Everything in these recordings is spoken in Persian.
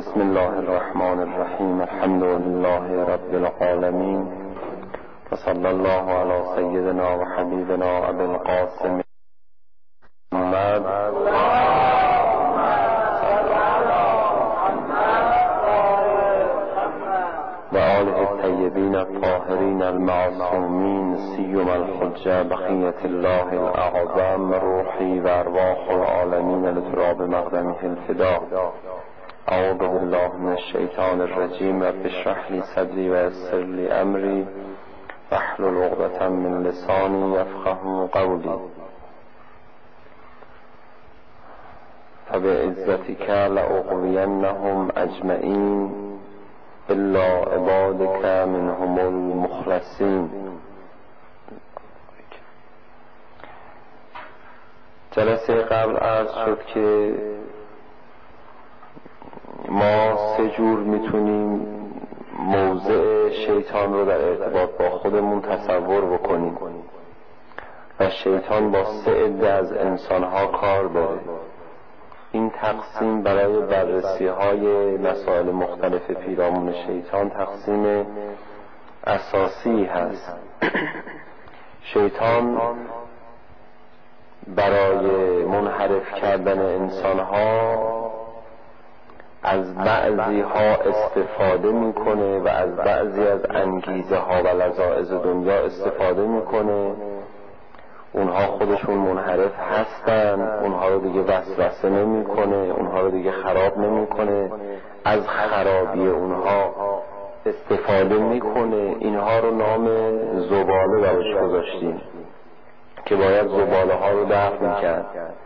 بسم الله الرحمن الرحیم. الحمد لله رب العالمین و صلی الله علی سیدنا و حبیبنا ابی القاسم محمد و آله الطیبین الطاهرین المعصومین، سیما الحجة بقیة الله الاعظم، روحی و ارواح العالمین لتراب مقدمه الفدا. اعوذ بالله من الشیطان الرجیم. رب اشرح لی صدری و یسر لی امری واحلل عقدة من لسانی یفقهوا قولی. فبعزتک لأغوینهم اجمعین الا عبادک منهم المخلصین. جلسه قبل عرض شد که ما سه جور میتونیم موضع شیطان رو در ارتباط با خودمون تصور بکنیم و شیطان با سه عده از انسانها کار داره. این تقسیم برای بررسی های مسائل مختلف پیرامون شیطان تقسیم اساسی هست. شیطان برای منحرف کردن انسانها از بعضی ها استفاده میکنه و از بعضی از انگیزه ها و لذائذ دنیا استفاده میکنه. اونها خودشون منحرف هستن، اونها رو دیگه وسوسه نمیکنه، اونها رو دیگه خراب نمیکنه، از خرابی اونها استفاده میکنه. اینها رو نام زباله براش گذاشتیم که باید زباله ها رو دفع کرد.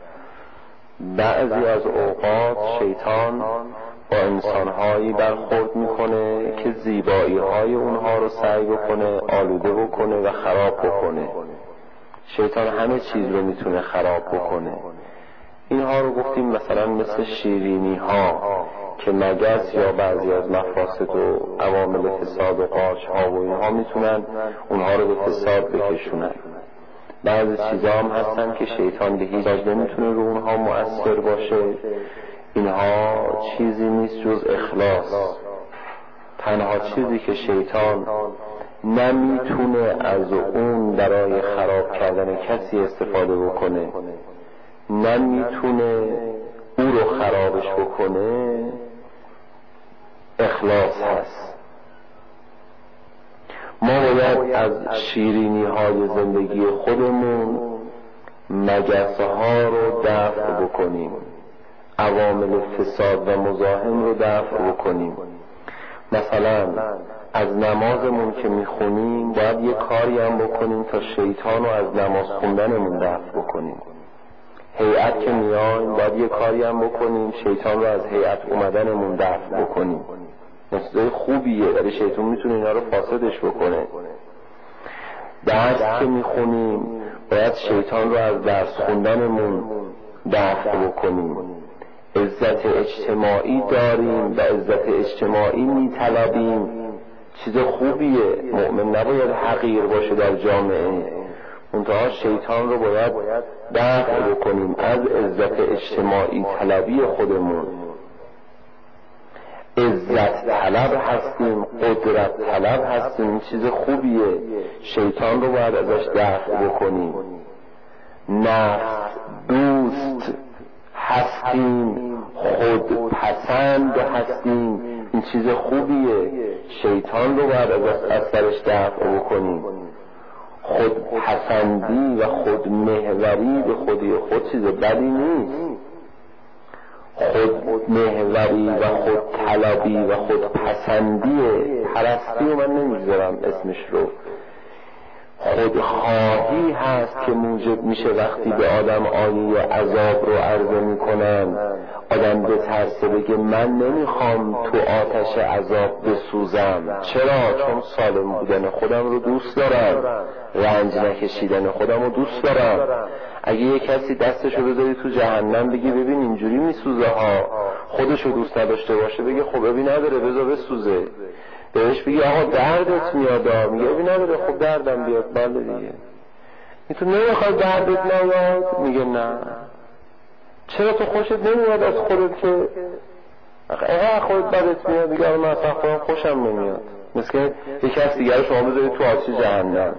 بعضی از اوقات شیطان با انسانهایی برخورد میکنه که زیبایی های اونها رو سعی بکنه آلوده بکنه و خراب بکنه. شیطان همه چیز رو میتونه خراب بکنه. اینها رو گفتیم مثلا مثل شیرینی ها که مگس یا بعضی از مفاسد و عوامل فساد و قارچ ها و اینها میتونن اونها رو به فساد بکشونن. بعضی چیزا هم هستن که شیطان به هیچ وجه نمیتونه رو اونها مؤثر باشه. اینها چیزی نیست جز اخلاص. تنها چیزی که شیطان نمیتونه از اون برای خراب کردن کسی استفاده بکنه، نمیتونه او رو خرابش بکنه، اخلاص هست. ما باید از شیرینی های زندگی خودمون مگسه ها رو دفع بکنیم، عوامل فساد و مزاحم رو دفع بکنیم. مثلا از نمازمون که میخونیم باید یه کاری هم بکنیم تا شیطان رو از نماز خوندنمون دفع بکنیم. هیئت که میایم باید یه کاری هم بکنیم شیطان رو از هیئت اومدنمون دفع بکنیم. مسئله خوبیه ولی شیطان میتونه اینا رو فاسدش بکنه. درس که میخونیم باید شیطان رو از درس خوندنمون دفع بکنیم. عزت اجتماعی داریم و عزت اجتماعی میطلبیم، چیز خوبیه. مؤمن نباید حقیر باشه در جامعه، منتها شیطان رو باید دفع بکنیم از عزت اجتماعی طلبی خودمون. عزت طلب هستیم، قدرت طلب هستیم، این چیز خوبیه. شیطان رو باید ازش دفع بکنیم. نفس دوست هستیم، خود پسند هستیم، این چیز خوبیه. شیطان رو باید از سرش دفع بکنیم. خود پسندی و خود محوری به خودی خود چیز بدی نیست. خود محوری و خود طلبی و خود پسندی پرستی و من نمیذارم اسمش رو، خودخواهی هست که موجب میشه وقتی به آدم آیه عذاب رو عرضه میکنن آدم بترسه بگه من نمیخوام تو آتش عذاب بسوزم. چرا؟ چون سالم بودن خودم رو دوست دارم، رنج نکشیدن خودم رو دوست دارم. اگه یه کسی دستشو بذاری تو جهنم بگی ببین اینجوری میسوزه ها، خودشو دوست نداشته باشه بگه خب ببین نداره بذار بسوزه. بهش بگی آقا دردت میاد، میگه ببین نداره خب دردم بیاد. بله دیگه. تو نمیخوای دردت نیاد؟ میگه نه. چرا تو خوشت نمیاد از خودت که اگه خودت بدت میاد دیگه من اصلا خودم خوشم نمیاد، مثل یک کس دیگر شما بذارید تو آتش جهنم.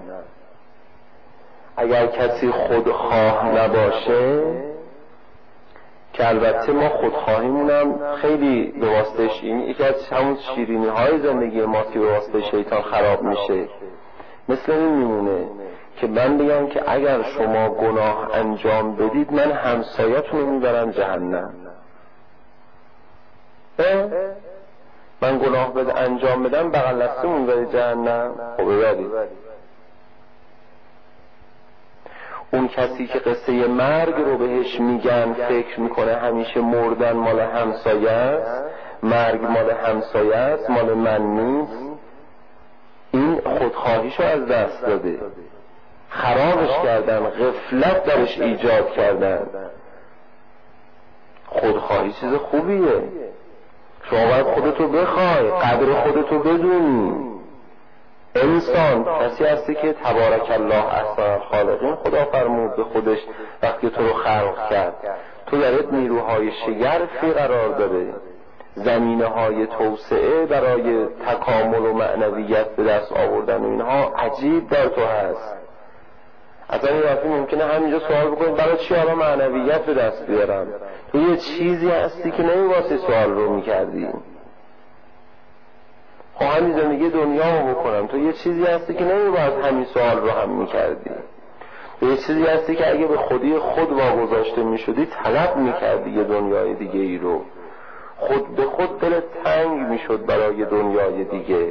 اگر کسی خودخواه نباشه، که البته ما خودخواهیمونم خیلی به واسطش، این یکی از همون شیرینی های زندگی ما که به واسطه شیطان خراب میشه. مثل این میمونه که من بگم که اگر شما گناه انجام بدید من همسایتون رو میبرم جهنم. من گناه انجام بدم بغل دستمون بری جهنم، خب ببرید. اون کسی که قصه مرگ رو بهش میگن فکر میکنه همیشه مردن مال همسایه است، مرگ مال همسایه است، مال من نیست. این خودخواهیشو از دست داده، خرابش کردن، غفلت درش ایجاد کردن. خودخواهی چیز خوبیه، شما باید خودتو بخوای، قدر خودتو بدونی. انسان کسی هستی که تبارک الله احسن الخالقین خدا فرمود به خودش وقتی تو رو خلق کرد، تو درت نیروهای شگرفی قرار داره، زمینه های توسعه برای تکامل و معنویت به دست آوردن و اینها عجیب در تو هست. اصلا این وقتی ممکنه همینجا سوال بکنید برای چی حالا معنویت به دست بیارم؟ تو یه چیزی هستی که نمی‌واسه سوال رو میکردی. خب همین زندگی دنیا رو بکنم، تو یه چیزی هستی که نمی‌باید همین سوال رو هم میکردی. تو یه چیزی هستی که اگه به خودی خود واگذاشته میشدی طلب میکردی یه دنیای دیگه ای رو، خود به خود دلت تنگ میشد برای دنیای دیگه.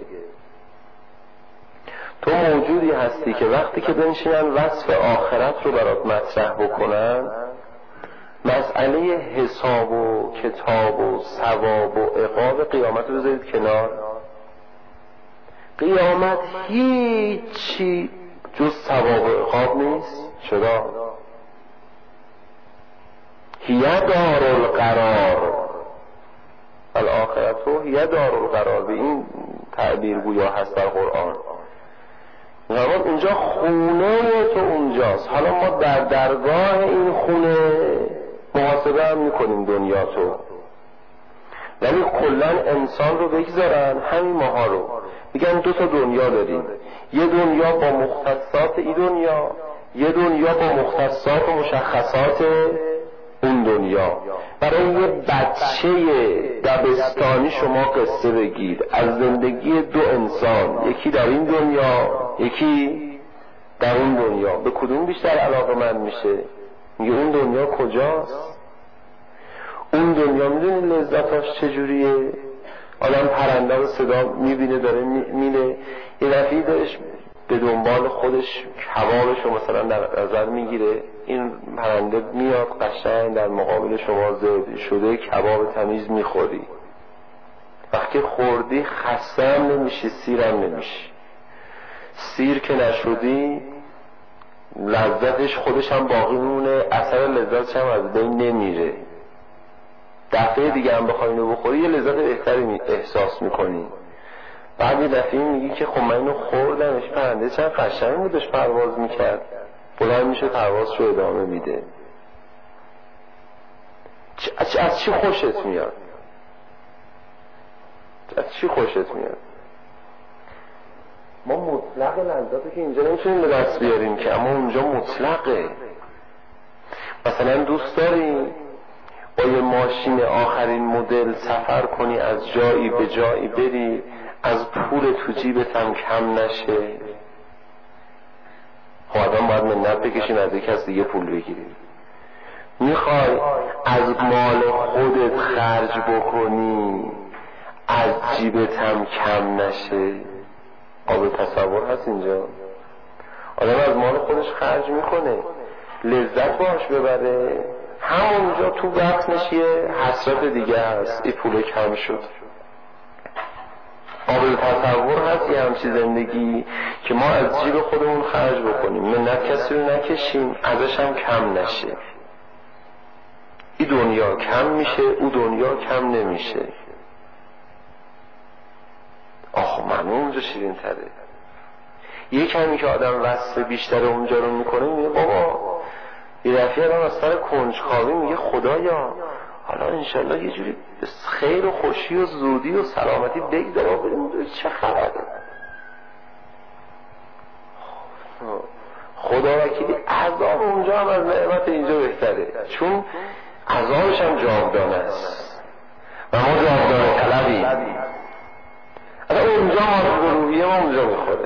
تو موجودی هستی که وقتی که بنشینن وصف آخرت رو برات مطرح بکنن، مسئله حساب و کتاب و ثواب و عقاب قیامت رو بذارید کنار. قیامت هیچی جز ثواب و عقاب نیست. چرا؟ هی دار القرار، الاخرت هی دار القرار، به این تعبیر گویا هست در قرآن. نماد اینجا خونه تو اونجاست. حالا ما در درگاه این خونه محاسبه هم میکنیم دنیا تو، ولی کلا انسان رو بگذارن همین ماها رو میگن دو تا دنیا داریم، یه دنیا با مختصات این دنیا، یه دنیا با مختصات و مشخصات اون دنیا. برای یه بچه دبستانی شما قصه بگید از زندگی دو انسان، یکی در این دنیا یکی در اون دنیا، به کدوم بیشتر علاقه‌مند میشه؟ میگه اون دنیا کجاست؟ اون دنیا میدونی لذتاش چجوریه؟ آدم پرنده رو صدا میبینه داره میره، یه دفعه دارش به دنبال خودش کبابش رو مثلا در نظر میگیره، این پرنده میاد قشنگ در مقابل شما زرد شده کباب تمیز میخوری. وقتی خوردی خسته هم نمیشی، سیرم نمیشی. سیر که نشدی لذتش خودش هم باقی میمونه، اثر لذتش هم از بین نمیره. دفعه دیگه هم بخوای اینو بخوری یه لذت بهتری احساس میکنی. بعد یه دفعه میگی که خب من اینو خوردمش، پرنده چند قشنگ بودش پرواز میکرد، بلند میشه پروازشو ادامه میده. از چی خوشت میاد؟ از چی خوشت میاد؟ ما مطلق لذتی که اینجا نمیتونیم به دست بیاریم که، اما اونجا مطلقه. مثلا دوست داری با یه ماشین آخرین مدل سفر کنی، از جایی به جایی بری، از پول تو جیبت هم کم نشه؟ خب آدم باید منت بکشیم از یک کس دیگه پول بگیریم. میخوای از مال خودت خرج بکنی از جیبت هم کم نشه؟ آب تصور هست اینجا. آدم از مال خودش خرج میکنه لذت باش ببره، همونجا تو بطنش یه حسرت دیگه هست، این پول کم شد. قابل تصور هست یه همچی زندگی که ما از جیب خودمون خرج بکنیم، منت کسی رو نکشیم ازش هم کم نشه. این دنیا کم میشه، او دنیا کم نمیشه. آخه معلوم اونجا شیرین تره. یه کمی که آدم وصف بیشتر اونجا رو میکنه میگه بابا، یه دفعه آدم از سر کنجکاوی میگه خدایا حالا انشالله یه جوری خیر و خوشی و زودی و سلامتی بگذره و بریم چه خبره. خدا وکیلی عذاب اونجا هم از نعمت اینجا بهتره، چون عذابش هم جاودانه است و ما جاودانه طلبیم. اصلا اونجا ما روحیه ما اونجا میخوره.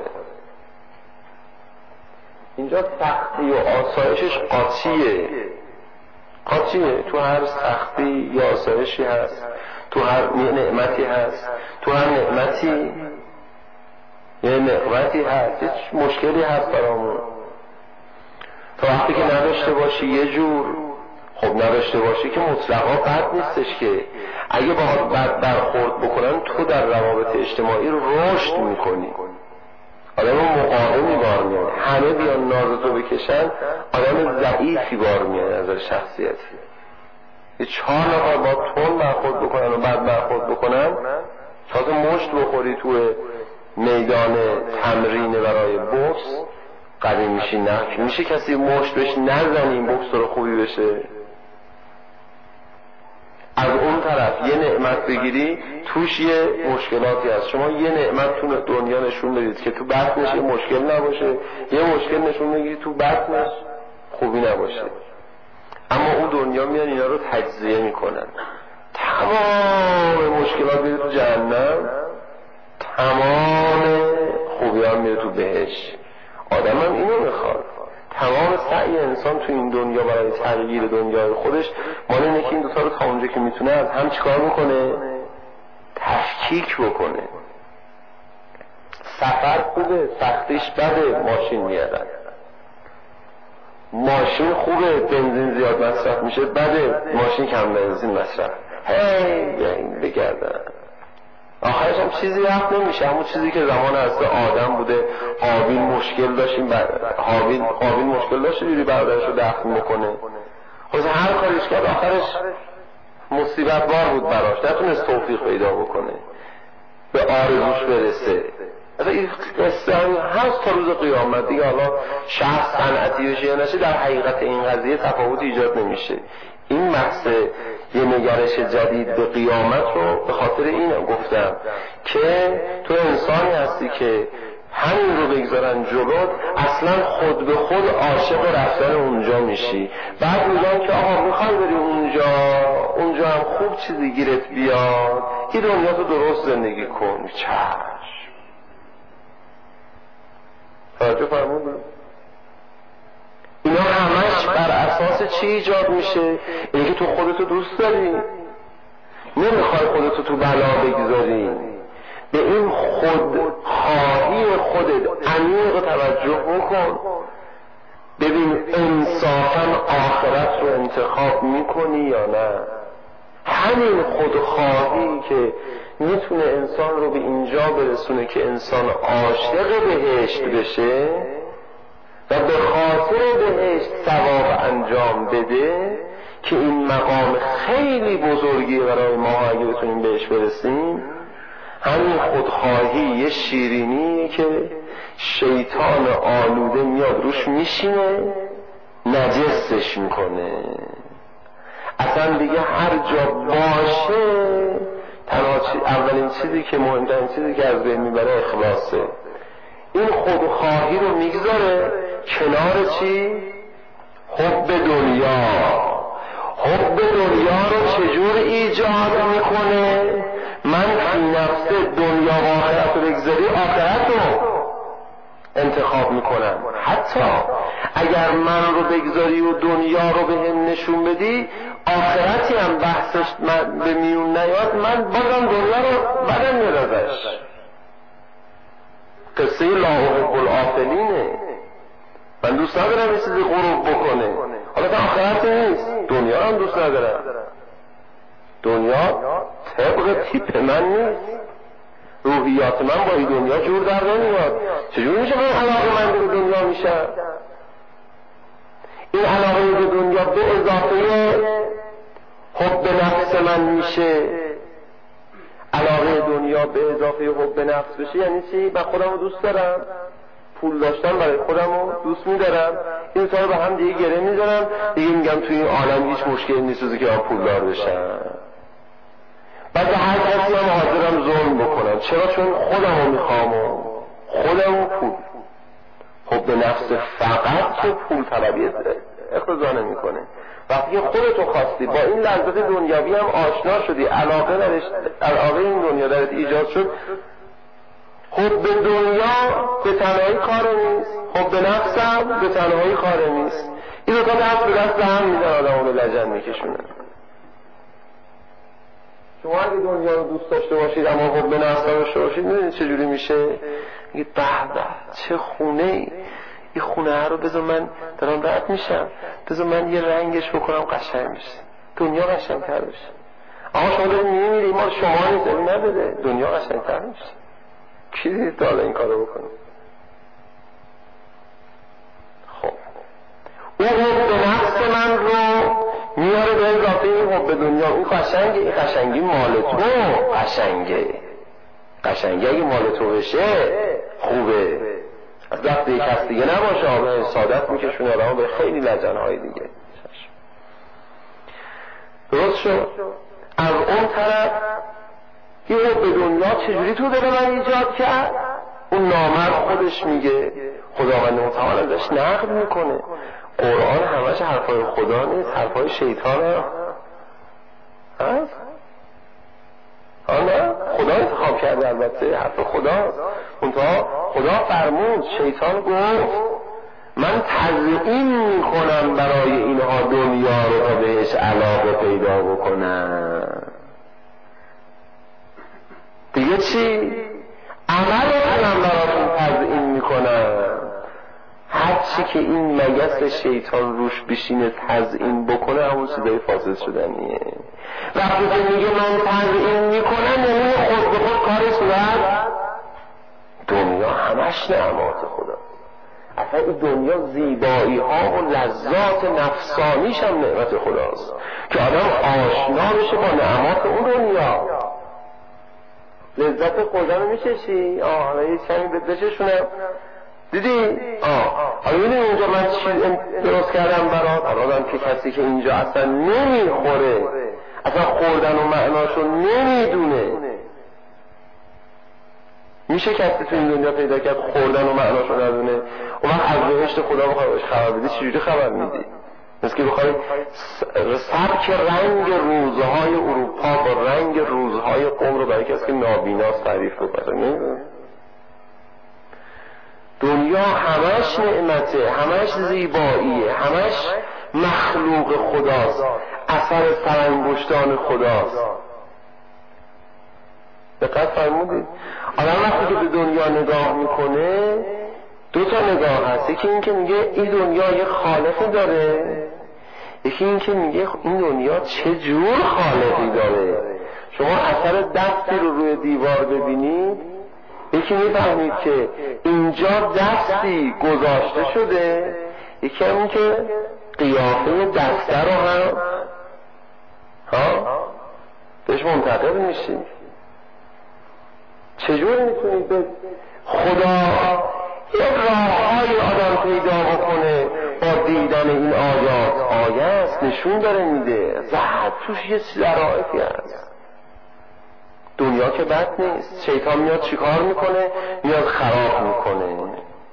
اینجا سختی و آسایشش قاطیه. تو هر سختی یا آسایشی هست، تو هر نعمتی هست، تو هر نعمتی یه نعمتی هست، هیچ مشکلی هست برامون. تا وقتی که نداشته باشی یه جور، خب نداشته باشی که مطلقا بد نیستش، که اگه باهات بد برخورد بکنن تو در روابط اجتماعی رو رشد میکنی، آدم مقاومی بار میاد، همه بیان نازتو بکشن، آدم ضعیفی بار میاد از شخصیتی. یه 4 نفر با تون برخورد بکنن و بد برخورد بکنن، تازه مشت بخوری تو میدان تمرین برای بوکس قوی میشی. نه میشه کسی مشت بهش نزنیم بوکس رو خوبی بشه. از اون طرف یه نعمت بگیری توش یه مشکلاتی هست. شما یه نعمت تو دنیا نشون بدید که تو بطنش یه مشکل نباشه، یه مشکل نشون بگیری تو بطنش خوبی نباشه. اما اون دنیا میان اینا رو تجزیه میکنن، تمام مشکلات میره تو جهنم، تمام خوبیان میره تو بهشت. آدم هم اینو میخواد. تمام سعی انسان تو این دنیا برای تغییر دنیای خودش مال اینه که این دوتا رو تا اونجا که میتونه از هم چیکار بکنه؟ تفکیک بکنه. سفر خوبه، سختیش بده، ماشین میادن. ماشین خوبه، بنزین زیاد مصرف میشه، بده، ماشین کم بنزین مصرف. بگردن آخرش هم چیزی رفت نمیشه. همون چیزی که زمان هسته آدم بوده، قابیل مشکل داشتیم، قابیل مشکل داشته دیدی برادرش رو دفن بکنه، خود هر کاریش کرد آخرش مصیبت بار بود براش، نتونست توفیق پیدا بکنه به آرزوش برسه. اصلا این قصه هست تا روز قیامت دیگه. حالا شخص صنعتی بشه یا نشه، در حقیقت این قضیه تفاوت ایجاد نمیشه. این بحث یه نگرش جدید به قیامت رو به خاطر این گفتم که تو انسانی هستی که همین رو بگذارن جلوت، اصلا خود به خود عاشق رفتن اونجا میشی. بعد میگن که آقا میخوای بری اونجا هم خوب چیزی گیرت بیاد، این دنیا تو درست زندگی کن. چشم توجه فرمودن؟ اینا همش بر اساس چی ایجاد میشه؟ اینکه تو خودتو دوست داری، نمیخوای خودتو تو بلا بگذاری. به این خودخواهی خودت عمیق توجه بکن، ببین انصافا آخرت رو انتخاب میکنی یا نه. همین خودخواهی که میتونه انسان رو به اینجا برسونه که انسان عاشق بهشت بشه و به خاطر بهشت ثواب انجام بده، که این مقام خیلی بزرگی برای ما اگه بتونیم بهش برسیم. همین خودخواهی یه شیرینی که شیطان آلوده میاد روش میشینه، نجسش میکنه. اصلا دیگه هر جا باشه اولین چیزی که مهمترین چیزی که از بین میبره اخلاصه. این خودخواهی رو میگذاره کنار چی؟ حب دنیا. حب دنیا رو چجور ایجاد میکنه؟ من فی نفس دنیا و آخرت رو بگذاری، آخرت رو انتخاب میکنم. حتی اگر من رو بگذاری و دنیا رو به هم نشون بدی، آخرتی هم بحثش به میون نیاد، من بازم دنیا رو بدم میاد ازش. قصه لا احب الآفلینه. من دوست ندارم یه چیزی غروب بکنه. حالا تا آخرت نیست، دنیا هم دوست ندارم. دنیا طبق تیپ من نیست، روحیات من با این دنیا جور در نمیاد. چجور میشه من علاقه من به دنیا میشم؟ این علاقه به دنیا به اضافه حب نفس من میشه. علاقه دنیا به اضافه حب نفس بشه یعنی چی؟ من خودم رو دوست دارم، پول داشتن برای خودم رو دوست میدارم، این دوتا رو به هم دیگه گره میذارم، دیگه میگم توی این عالم هیچ مشکلی نیست که من پولدار بشم. بعد هر کسی هم حاضرم ظلم بکنم. چرا؟ چون خودم رو میخوام و خودم و پول. خب به نفس فقط که پول طلبی اقتضا نمیکنه. وقتی که خودتو خواستی با این لذت دنیوی هم آشنا شدی، علاقه این دنیا درت ایجاد شد، خب به دنیا به تنهایی کار نیست، خب به نفسم به تنهایی کار نیست. این دوتا دست به دست هم میدن، آدم رو لجن میکشونن. شما اگه دنیا رو دوست داشته باشید اما خب به نفس داشته باشید، میدونید چجوری میشه؟ میگید به به چه خونه ای، این خونه رو بذار من دارم رد میشم، بذار من یه رنگش بکنم قشنگ میشه، دنیا قشنگتر بشه. اما شما دارید میمیری، ما شما نیست نداده دنیا قشنگتر میشه. کی دید تا حالا این کارو بکنید؟ خب اون حب نفس من رو میاره به اضافه این حب دنیا. این قشنگه، این قشنگی مال تو، قشنگی اگه مال تو بشه خوبه. از وقتی یک کس دیگه نباشه آبه سادت میکشونه آدم به خیلی لجنهای دیگه. درست شد؟ از اون طرف یه حب دنیا چجوری تو دل من ایجاد کرد؟ اون نامرد خودش میگه، خداوند متعال ازش نقل میکنه قرآن همش حرفای خدا نیست، حرفای شیطانه. هست؟ نه خدا انتخاب کرده، البته حرف خداست، منتها خدا فرمود، شیطان گفت من تزیین میکنم برای اینها دنیا رو تا بهش علاقه پیدا بکنم. دیگه چی؟ عمل کنم براتون تزیین میکنم. هرچی که این مگس شیطان روش بشینه تزیین بکنه همون چیزای فاسد شدنیه. وقتی که میگه من تزیین میکنم یعنی خود به خود کار صورت دنیا همش نعمات خدا. اصلا این دنیا زیبایی ها و لذات نفسانیش هم نعمت خداست که آدم آشنا بشه با نعمات اون دنیا. لذت خدا رو میچشی؟ حالا یه کمی بچشونم. دیدی؟ حالا میدونی اینجا من چی درست کردم برات؟ الان که کسی که اینجا اصلا نمیخوره، اصلا خوردن و معناشو نمیدونه، میشه کسی تو این دنیا پیدا کرد خوردن و معناشو ندونه؟ اون وقت از بهشت خدا بخوای خبر بدی چجوری خبر میدی؟ مثل که بخوای سبک رنگ روزهای اروپا با رنگ روزهای قم رو برای کسی که نابیناست تعریف بکنه. دنیا همش نعمته، همش زیباییه، همش مخلوق خداست، اثر سرانگشتان خداست. دقت فرمودید؟ آدم وقتی که به دنیا نگاه میکنه دو تا نگاه هست، یکی این که میگه این دنیا یه خالقی داره، یکی این که میگه این دنیا چه جور خالقی داره. شما اثر دستی رو روی دیوار ببینید، یکی میفهمید که اینجا دستی گذاشته شده، یکی همین که قیافه دسته رو هم بهش منتقل میشید. چجور میتونید به خدا یه راههای آدم پیدا بکنه با دیدن این آیات؟ آیه است، نشون داره میده، زهد توش یه ظرافتی هست. دنیا که بد نیست، شیطان میاد چیکار میکنه؟ میاد خراب میکنه.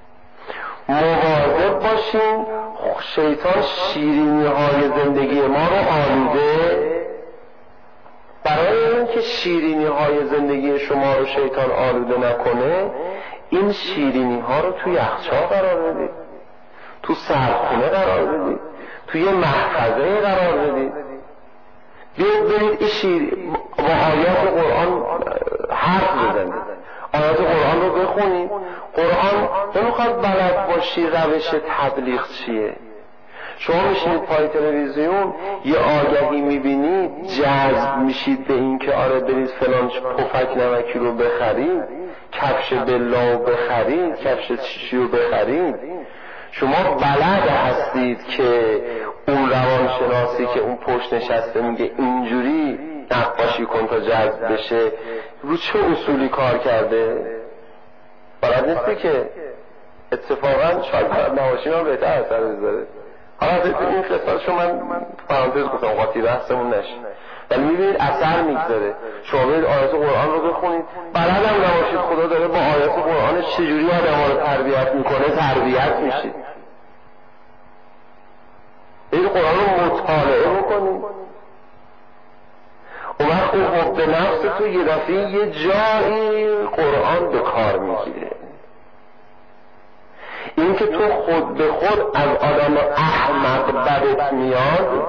مواظب باشین شیطان شیرینی های زندگی ما رو آلوده. برای اینکه شیرینی های زندگی شما رو شیطان آلوده نکنه، این شیرینی ها رو توی یخچال قرار بدید، تو سردخونه قرار بدید، توی محفظه قرار بدید. برید این با آیات قرآن حرف بزنید، آیات قرآن رو بخونید. قرآن نمیخواد بلد باشی روش تبلیغ چیه. شما میشینید پای تلویزیون یه آگهی میبینید جذب میشید به این که آره برید فلان پفک نمکی رو بخرید، کفش بلا رو بخرید، کفش چیشی رو بخرید. شما بلد هستید که اون روانشناسی که اون پشت نشسته میگه اینجوری نقاشی کن تا جذب بشه، رو چه اصولی کار کرده؟ بلد نیستی که اتفاقا شاید نواشی هم بهتر اثر بذاره. حالا این قصه‌شو من پرانتز گفتم قاطی بحثمون نشه، ولی میبینید اثر میگذاره. شما برید آیات قرآن رو بخونید، بلدم نباشید خدا داره با آیات قرآن چجوری آدم‌ها رو تربیت میکنه تربیت میشید. این قرآن رو مطالعه بکنید، اون وقت اون حب نفس تو یه دفعه یه جایی قرآن به کار میگیره. این که تو خود به خود از آدم احمق بدت میاد.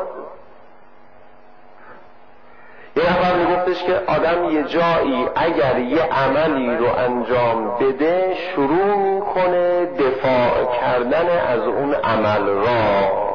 یه نفر میگفتش که آدم یه جایی اگر یه عملی رو انجام بده شروع میکنه دفاع کردن از اون عمل را.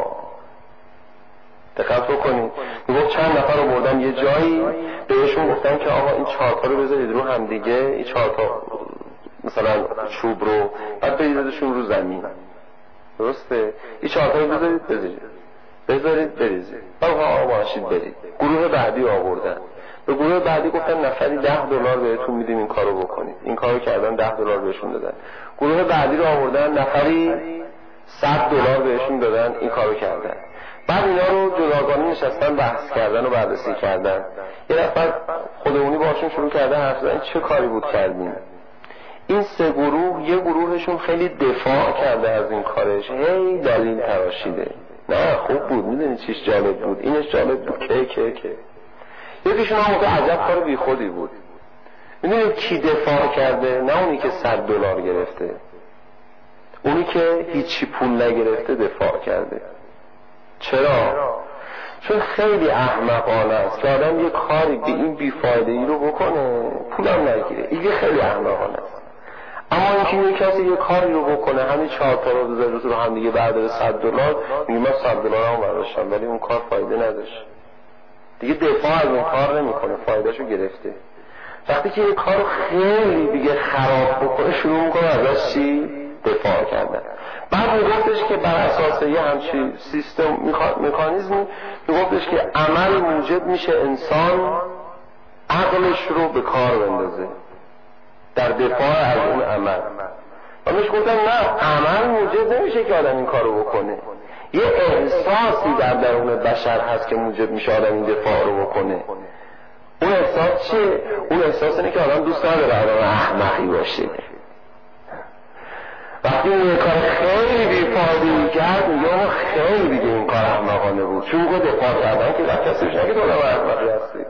دقت بکنید، میگفت چند نفر رو بردن یه جایی، بهشون گفتن که آقا این چهارتا رو بذارید رو هم دیگه، این چهارتا مثلا چوب رو بعد بریزیدشون رو زمین، درسته؟ این چهارتا رو بذارید بریزید، آقا باشید برید. گروه بعدی آوردن، به گروه بعدی گفتن نفری $10 بهتون میدیم این کارو بکنید. این کارو کردن، $10 بهشون دادن. گروه بعدی رو آوردن، نفری $100 بهشون دادن، این کارو کردن. بعد اینا رو جداگانه نشستن بحث کردن و بررسی کردن. یه نفر خودمونی باشون شروع کرده حرف زدن چه کاری بود کردیم. این سه گروه، یه گروهشون خیلی دفاع کرده از این کارش، هی دلیل تراشیده، نه خوب بود، میدونی چیش جالب بود، اینش جالب بود، که یکیشون هم عجب کار بی خودی بود. میدونی کی دفاع کرده؟ نه اونی که $100 گرفته، اونی که هیچی پول نگرفته دفاع کرده. چرا؟ چون خیلی احمقانه است که آدم یه کاری به این بیفایده ای رو بکنه پولم نگیره، این خیلی احمقانه است. اما اینکه یه کسی یه کاری رو بکنه همین 4 تا رو بذاره رو هم دیگه برداره $100، میگه من $100 هم برداشتم ولی اون کار فایده نداشت، دیگه دفاع از اون کار نمیکنه، فایدهشو گرفته. وقتی که یه کار خیلی دیگه خراب بکنه شروع میکنه ازش چی؟ دفاع کردن. بعد میگفتش که بر اساس یه همچین سیستم مکانیزمی میگفتش که عمل موجب میشه انسان عقلش رو به کار بندازه در دفاع از اون عمل. و میش گفتم نه، عمل موجب نمیشه که آدم این کارو بکنه، یه احساسی در درون بشر هست که موجب میشه آدم این دفاع رو بکنه. اون احساس چیه؟ اون احساس اینه که آدم دوست نداره آدم احمقی باشه. وقتی اون یه کار خیلی بی‌فایده‌ای کرد میگه خیلی دیگه این کار احمقانه بود، چون گفت دفاع کردن که در کسی بشه نگه تو آدم احمقی هستی.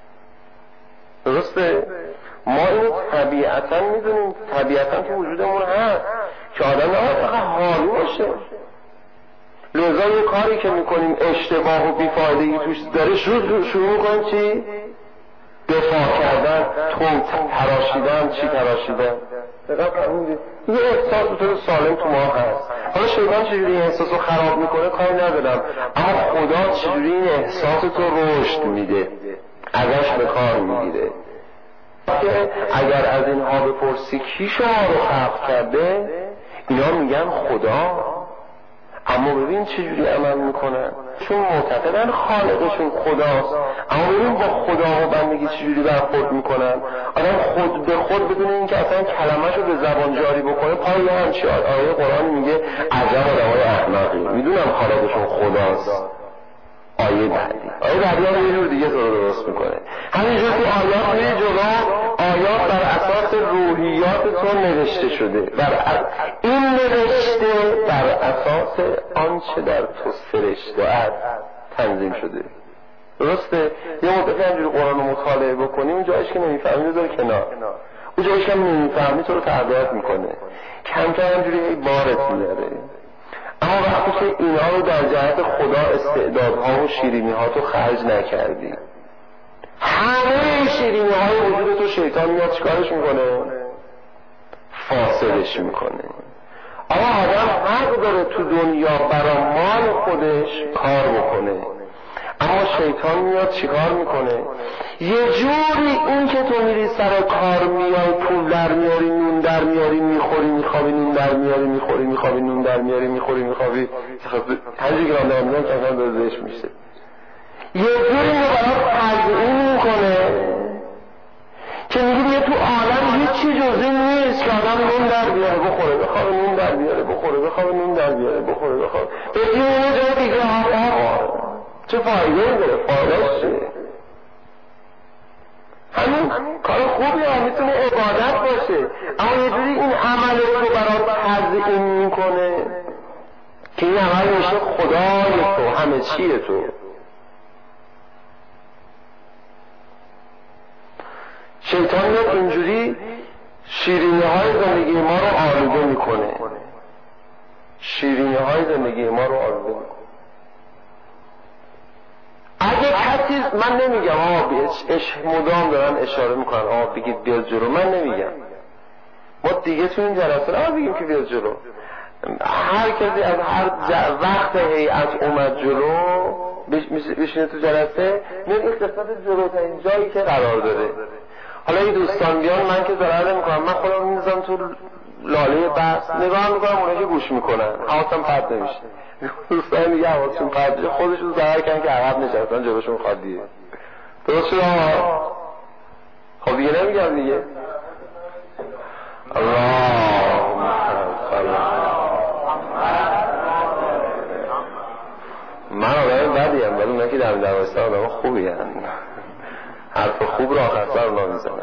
درسته؟ ما اینو طبیعتا میدونیم، طبیعتا تو وجودمون هست که آدم نباید فقط حالی باشه. لذا یه کاری که میکنیم اشتباه و بی‌فایده‌ای توش داره شروع میکنیم چی؟ دفاع کردن، تراشیدن، چی تراشیدن. یه احساس به طور سالم تو ما هست. حالا شیطان چجوری این احساس رو خراب میکنه کاری ندارم، اما خدا چجوری این احساس تو رشد میده، ازش به کار میگیره. اگر از اینها بپرسی کی شما رو خلق کرده، اینا میگن خدا. اما ببین چجوری عمل میکنن، چون معتقدن خالقشون خداست، اما ببین با خدا و بندگی چجوری برخورد میکنن. آدم خود به خود بدون اینکه اصلا کلمه‌شو به زبان جاری بکنه پای همچی آیه قرآن میگه عجب آدمای احمقی، میدونم خالقشون خداست. آیه بعدی هم یه جور دیگه تو رو درست میکنه. همینجور تو آیات میره جلو، آیات بر اساس روحیات تو نوشته شده، این نوشته بر اساس آنچه در تو فرشته است تنظیم شده. درسته؟ یه مدتی همجوری قرآن رو مطالعه بکنی اون جایش که نمیفهمی بذار کنار، اون جایش که نمیفهمی تو رو تربیت میکنه، کم کم همجوری بارت میاره. اما وقتی که اینا رو در جهت خدا استعدادها و شیرینی ها تو خرج نکردی، همه شیرینی های وجود تو شیطان میاد چیکارش میکنه؟ فاسدش میکنه. اما آدم حق داره تو دنیا برای مال خودش کار بکنه، اما شیطان میاد چیکار میکنه؟ یه جوری این که تو میری سر کار میای پول در میاری، نون در میاری، میخوری میخوابی، نون در میاری، میخوری میخوابی، نون در میاری، میخوری میخوابی، هرچی که من دارم میگم که اصلا دازش میشه. یه جوری برای تضعیف میکنه که میگه دیگه تو عالم هیچی جزی نیست، نیست که آدم نون در بیاره بخوره، بخوابه نون در بیاره بخوره، بخوابه نون در بیاره بخوره، بخوابه بگیم اون جای دیگه چه فایده داره؟ فایدهش چیه؟ همین کار خوبی هم میتونه عبادت باشه، اما یه جوری این عمل رو برات تزیین میکنه که این عمل میشه خدای تو، همه چیه تو. شیطان میاد اینجوری شیرینی های زندگی ما رو آلوده میکنه، شیرینی های زندگی ما رو آلوده میکنه. اگه کسی، من نمیگم مدام دارن اشاره میکنن بگید بیاد جلو، من نمیگم ما دیگه تو این جلسه بگیم که بیاد جلو. هر کسی از هر وقت هیئت اومد جلو بشینه تو جلسه، میاد این قسمت جلوترین جایی که قرار داره. حالا این دوستان بیان، من که ضرر نمیکنم، من خودم میذارم تو لاله بحث نگاه میکنم، اونایی که گوش میکنن حواسم پرت نمیشه. دوستان میگه حواسشون پرت میشه، خودشون ضرر کردن که عقب نشستن جلوشون خالیه. درست شد؟ خب دیگه نمیگم دیگه. اللهم صل. من آدم بدیم، ولی اونایی که در دروستان آدم خوبی هستن، حرف خوب را آخر سر اونا میزنن.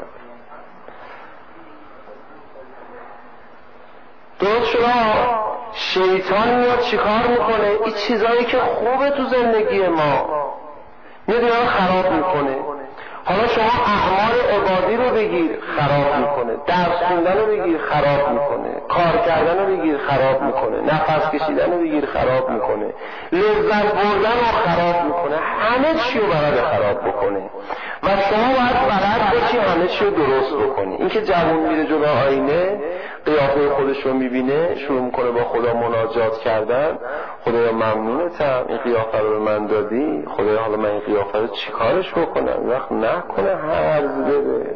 درست شما شیطان میاد چیکار میکنه؟ این چیزایی که خوبه تو زندگی ما میاد اینا رو خراب میکنه. حالا شما اعمال عبادی رو بگیر خراب میکنه، درس خوندن رو بگیر خراب میکنه، کار کردن رو بگیر خراب میکنه، نفس کشیدن رو بگیر خراب میکنه، لذت بردن رو خراب میکنه، همه چی رو برای خراب بکنه. و شما باید بلد باشی همه چی رو درست بکنی. این که جوان میره جلو آینه قیافه خودش رو میبینه، شروع میکنه با خدا مناجات کردن، خدایا ممنونتم این قیافه رو به من دادی، خدایا حالا من این قیافه رو چیکارش بکنم؟ وقت نکنه هرز بده.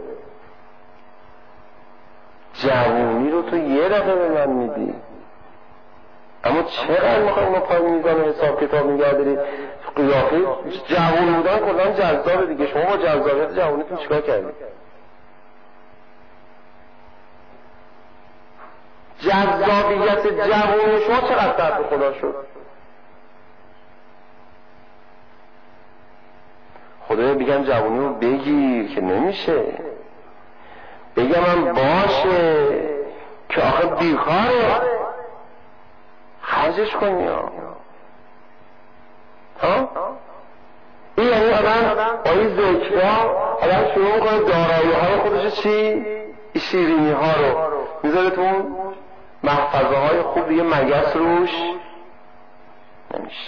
جوانی رو تو یه دفعه به من میدی، اما چقدر میخوای ما پای میزان حساب کتاب نگه داری؟ قیافه جوان بودن کلان جذابه دیگه. شما با جذابیت جوانیتون چیکار کردید؟ جذابیت جوانی شما چقدر طرف خدا شد؟ خدایا بگم جوانی رو بگیر که نمیشه، بگم من باشه که آخه بیکاره خرجش کنی ها. این یعنی آدم با این ذکرها آدم شروع میکنه دارایی های خودش چی؟ شیرینی ها رو میذاره تو اون محفظه های خوب، دیگه مگس روش نمیشه.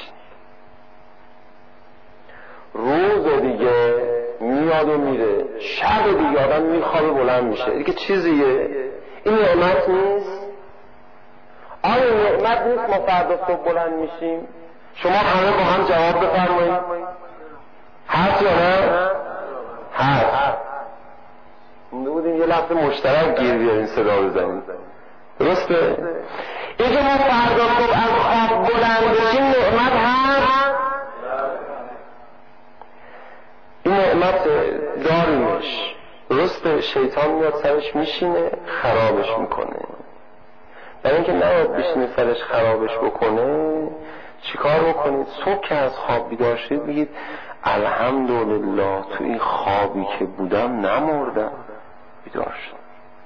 روز دیگه میاد و میره، شب دیگه آدم میخوابه بلند میشه، دیگه چیزیه. این نعمت نیست؟ آیا نعمت نیست ما فردا صبح بلند میشیم؟ شما همه با هم جواب بفرمایید. هست یا نه؟ هست. مونده بودیم یه لحظه مشترک گیر بیارین صدا بزنیم. درسته؟ این که ما فردا صبح از خواب بلند بشیم نعمت هست؟ این نعمت داریمش. درسته؟ شیطان میاد سرش میشینه خرابش میکنه. برای اینکه نباید بشینه سرش خرابش بکنه چیکار بکنید؟ صبح که از خواب بیدار شدید بگید الحمدلله تو این خوابی که بودم نمردم، بیدار شدم.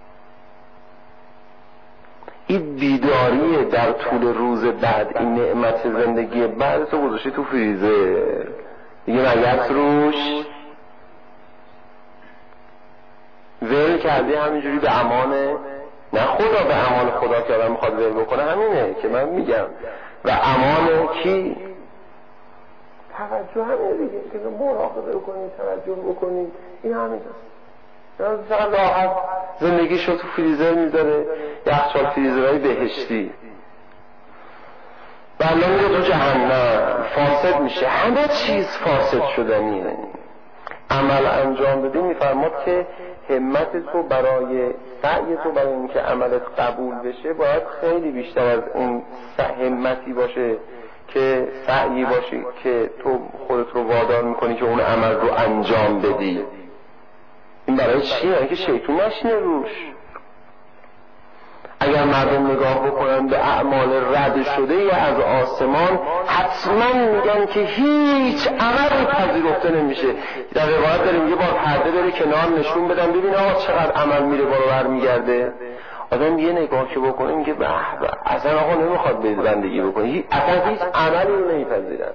این بیداری در طول روز بعد، این نعمت زندگی بعد تو گذاشتی تو فریزر دیگه مگس روش ول کردی، همینجوری به امان نه خدا، به امان خدا که آدم میخواد ول بکنه همینه که من میگم، و امان کی؟ توجه همینه دیگه که مراقبه بکنید، توجه بکنید، این همینجاست. چقدر راحت زندگی شو تو فریزر میذاره، یخچال فریزرهای بهشتی، بلا میره تو جهنم، فاسد میشه، همه چیز فاسد شدنیه. عمل انجام بدی میفرماد که همت تو برای سعی تو برای اینکه عملت قبول بشه باید خیلی بیشتر از اون همتی باشه که سعی باشه که تو خودت رو وادار میکنی که اون عمل رو انجام بدی. این برای چیه؟ اینکه شیطان نشینه روش. اگر مردم نگاه بکنن به اعمال رد شده از آسمان، حتما میگن که هیچ عملی پذیرفته نمیشه. در روایت داریم یه بار پرده بره کنار نشون بدن ببین آقا چقدر عمل میره بالا برمیگرده. آدم یه نگاه که بکنه میگه به به، اصلا آقا نمیخواد به بندگی بکنه، اصلا هیچ عملی رو نمیپذیرن.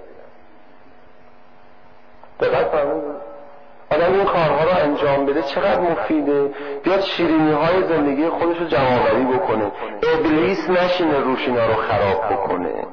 دقیق فهمید؟ آدم این کارها رو انجام بده چقدر مفیده، بیاد شیرینی های زندگی خودش رو جمع‌آوری بکنه، ابلیس نشینه روش اینا رو خراب بکنه.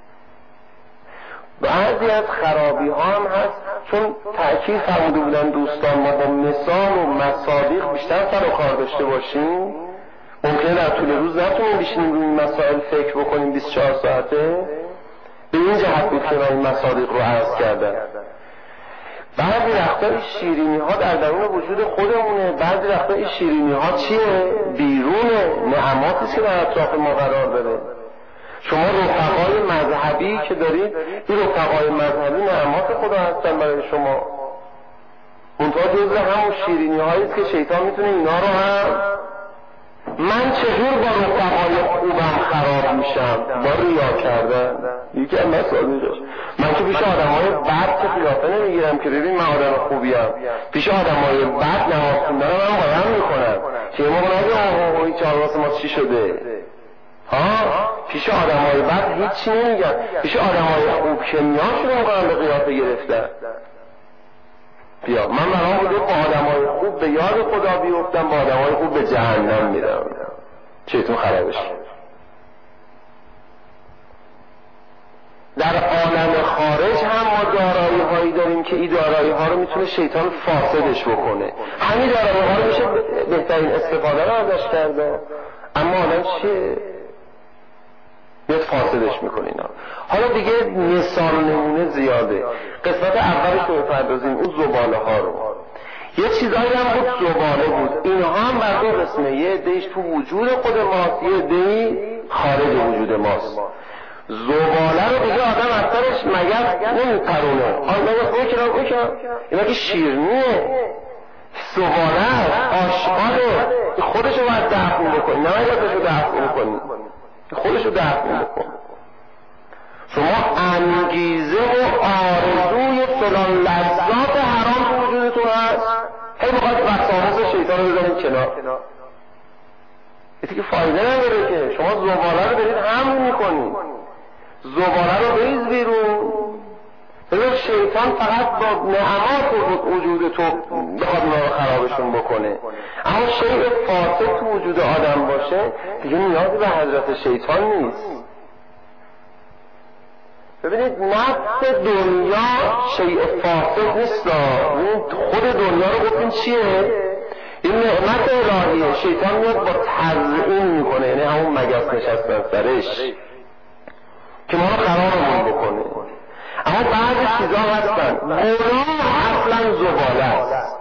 بعضی از خرابی ها هم هست، چون تأکید فرموده بودن دوستان ما با مثال و مصادیق بیشتر سر و کار داشته باشیم، ممکنه در طول روز نتونیم بشینیم روی این مسائل فکر بکنیم 24 ساعته. به این جهت بود که من این مصادیق رو عرض کردم. بعضی وقتا این شیرینی ها در درون وجود خودمونه، بعضی وقتا این شیرینی ها چیه؟ بیرونه، نعماتیست که در اطراف ما قرار داره. شما رفقای مذهبی که دارید، این رفقای مذهبی نعمات خدا هستن برای شما. اونطور جزء همون شیرینی هاییست که شیطان میتونه اینا رو هم. من چجور با رفقای خوبم خراب میشم؟ با ریا کردن. یکی از مسائلش من که پیش آدمای بد که قیافه نمیگیرم که ببین من آدم خوبیم، پیش آدمای بد نماز خوندن من قایم میکنم که ما نگه اوه چهار واسه ما چی شده. پیش آدمای بد هیچی نمیگم، پیش آدمای خوب که میان شروع میکنم به قیافه گرفتن. بیا من برام بوده با آدمای خوب به یاد خدا بیفتم، با آدمای خوب به جهنم میرم. چیتون خرابش. در عالم خارج هم ما دارایی هایی داریم که این دارایی ها رو میتونه شیطان فاسدش بکنه. همین دارایی ها رو میشه بهترین استفاده رو ازش کرده، اما آدم چیه؟ بیاد فاسدش میکنه اینا. حالا دیگه مثال نمونه زیاده. قسمت اولش رو بپردازیم اون زباله ها رو. یه چیزایی هم بود زباله بود، اینها هم بر دو قسمه، یه عده‌اش تو وجود خود ماست، یه عده‌ای خارج وجود ماست. زباله رو دیگه آدم از سرش مگر نمیپرونه، اینا که شیرنیه، زباله آشغاله، خودشو باید دفن بکنی، نه خودشو دفن بکنی، خودشو دفن بکن. شما انگیزه و آرزوی فلان لذات حرام تو وجودتون هست، هی میخواید وسواس شیطان رو بزنید کنار. یه که فایده نداره که شما زباله رو برید حمل میکنید، زباله رو بریز بیرون. بذار شیطان فقط با نعمات وجود تو بخواد اونا رو خرابشون بکنه، اما شیء فاسد تو وجود آدم باشه دیگه نیازی به حضرت شیطان نیست. ببینید نفس دنیا شیء فاسد نیست، خود دنیا رو گفتیم چیه؟ این نعمت الهیه. شیطان میاد با تزیین میکنه، یعنی همون مگس نشستن سرش که ما رو خرابمون بکنه. اما بعضی چیزا هستن گناه اصلا زباله است،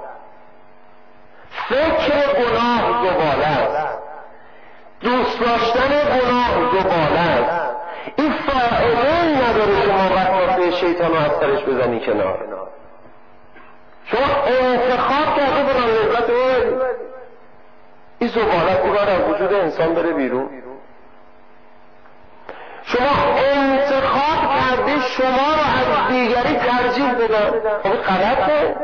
فکر گناه زباله است، دوست داشتن گناه زباله است. این فائده نداره شما وسوسه شیطان رو از سرش بزنی کنار. شما انتخاب کرده برای لذت این زباله باید از وجود انسان بره بیرون. شما انتخاب کرده شما رو از دیگری ترجیح بدن، خب غلطه.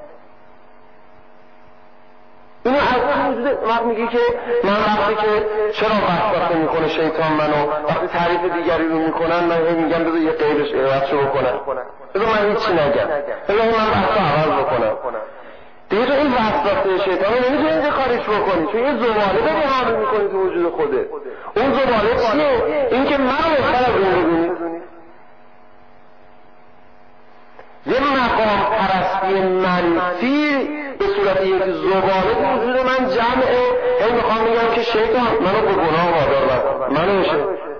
اینو از وجود وقت میگی که من وقتی که چرا وسوسه میکنه شیطان منو، وقتی تعریف دیگری رو میکنن من میگم بذار یه غیرش عوضشو بکنم، بذار من هیچی نگم، بذار من بحثو عوض بکنم. دیگه تو این وسوسه شیطان رو نمیتونی اینجا خارج بکنی، چون یه زباله داری حامل میکنی تو وجود خودت. اون زباله چیه؟ این که من بهتر از اون ببینی. یه مقام پرستی منفی به صورت یک زباله تو وجود من جمعه، هی میخوام میگم که شیطان منو به گناه وادار نکن، منو میشه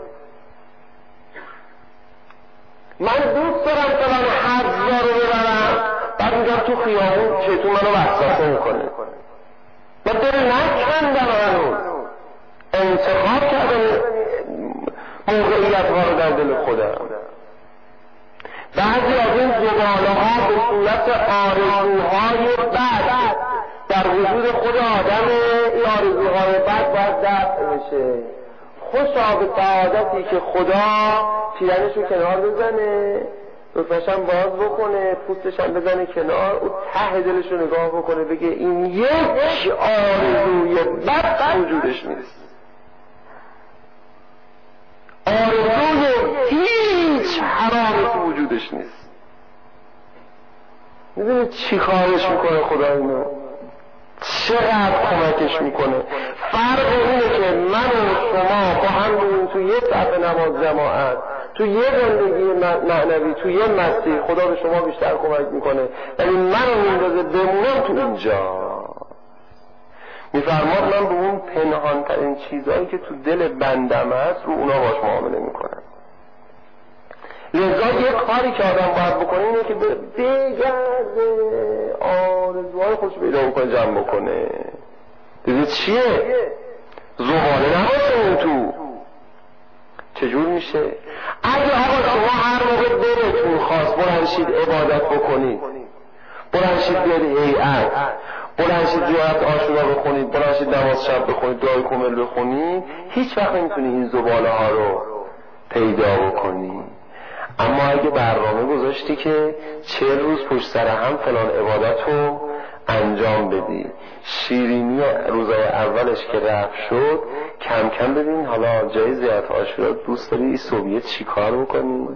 من دوست دارم فلان حضا رو ببرم، بعد میگم تو خیابون شیطان منو وسوسه میکنه. من داره نکندم هنوز انتخاب کردم موقعیت ها رو در دل خودم. بعضی از این زباله ها به صورت آرزوهای بد در وجود خود آدم، این آرزوهای بد باید دفع بشه. خوشا به سعادتی که خدا پیرنش رو کنار بزنه، لطفشم باز بکنه، پوستشم بزنه کنار، او ته دلش رو نگاه بکنه بگه این یک آرزوی بد وجودش نیست، آرزوی هیچ حرامی تو وجودش نیست. میدونید چی کارش میکنه خدا اینو؟ چقدر کمکش میکنه؟ فرق اینه که من و شما با هم بودیم تو یه صف نماز جماعت، تو یه زندگی معنوی، تو یه مسیر، خدا به شما بیشتر کمک میکنه، ولی منو میندازه بمونم تو اینجا. میفرماد من به اون پنهان ترین چیزهایی که تو دل بندم هست رو اونا باش معامله میکنم. لذا یه کاری که آدم باید بکنه اینه که بگرده آرزوهای خودش پیدا بکنه، جمع بکنه. دیدید چیه؟ زباله نباشه اون تو. چجور میشه؟ اگه آقا شما هر موقع دلتون خواست بلنشید عبادت بکنید، بلنشید بیاد هیئت، بلنشید زیارت عاشورا بخونید، بلنشید نماز شب بخونید، دعای کامل بخونید، هیچ وقت نمیتونی این زباله ها رو پیدا بکنی. اما اگه برنامه گذاشتی که 40 روز پشت سر هم فلان عبادت رو انجام بدی، شیرینی روزای اولش که رفت شد، کم کم ببین حالا جای زیارت عاشورا دوست داری این صبحیه چی کار بکنی؟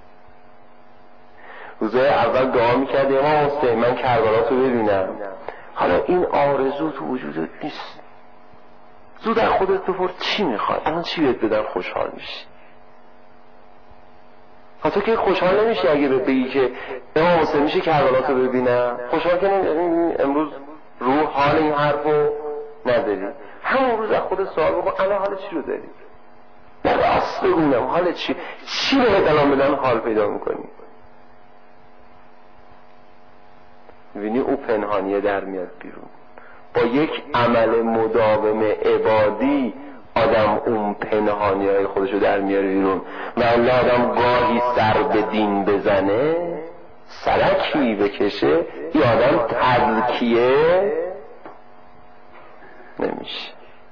روزای اول دعا میکردی امام حسین من کربلا رو ببینم، حالا این آرزو تو وجودت نیست. زود در خودت بپرس چی میخوای؟ الان چی بهت بدم خوشحال میشی؟ حتی که خوشحال نمیشی اگه بگی که امام حسین میشه کربلا رو ببینم، خوشحال که امروز روح حال این حرفو نداری. همون روز از خودت سوال بکن الان حال چی رو داری؟ نه راست بگونم حال چی بهت الان بدن حال پیدا میکنی؟ میبینی او پنهانیه در میاد بیرون. با یک عمل مداوم عبادی آدم اون پنهانی های خودشو در میاره بیرون. و الله آدم گاهی سر به دین بزنه، سرکی بکشه، یا آدم تذکیه نمیشه.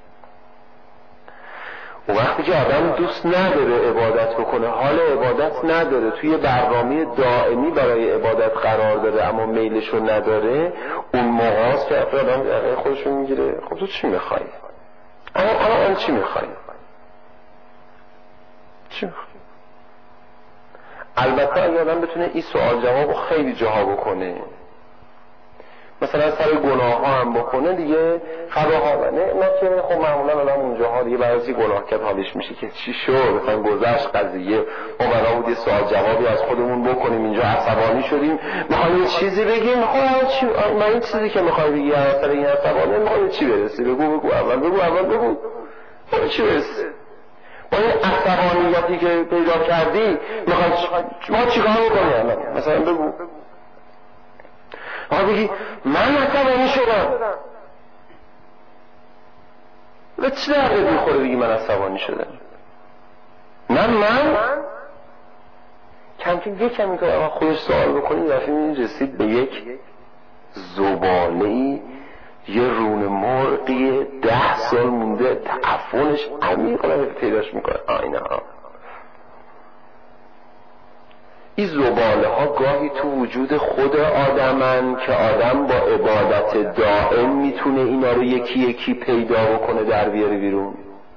و وقتی که آدم دوست نداره عبادت بکنه، حال عبادت نداره، توی برنامه دائمی برای عبادت قرار داره اما میلشو نداره، اون موقع است که آدم خودشو میگیره خب تو چی میخوای؟ اما چی میخوای؟ چی میخوای؟ البته اگه آدم بتونه این سوال جواب خیلی جاها بکنه، مثلا سر گناه ها هم بکنه دیگه خباها نه که خب معمولا آدم اونجاها دیگه بعضی گناه کرد حالش میشه که چی شد، مثلا گذشت قضیه ما بنا بود یه سوال جوابی از خودمون بکنیم، اینجا عصبانی شدیم میخوایم یه چیزی بگیم، خب من این چیزی که میخوای بگی اصلا این عصبانی میخوای چی برسی؟ بگو اول چی برسی؟ با این عصبانیتی که پیدا کردی میخوای ما چیکار بکنیم؟ مثلا بگو آقا بگی من عصبانی شدم، و چی درده میخوره بگی من عصبانی شدم؟ من کمی که آقا خودش سوال بکنی رفیم رسید به یک زباله‌ای، یه رون مرغی 10 سال مونده تعفنش عمیقا پیداش میکنه. آینه ها این زباله ها گاهی تو وجود خود آدمن که آدم با عبادت دائم میتونه اینا رو یکی یکی پیدا بکنه در بیاره بیرون.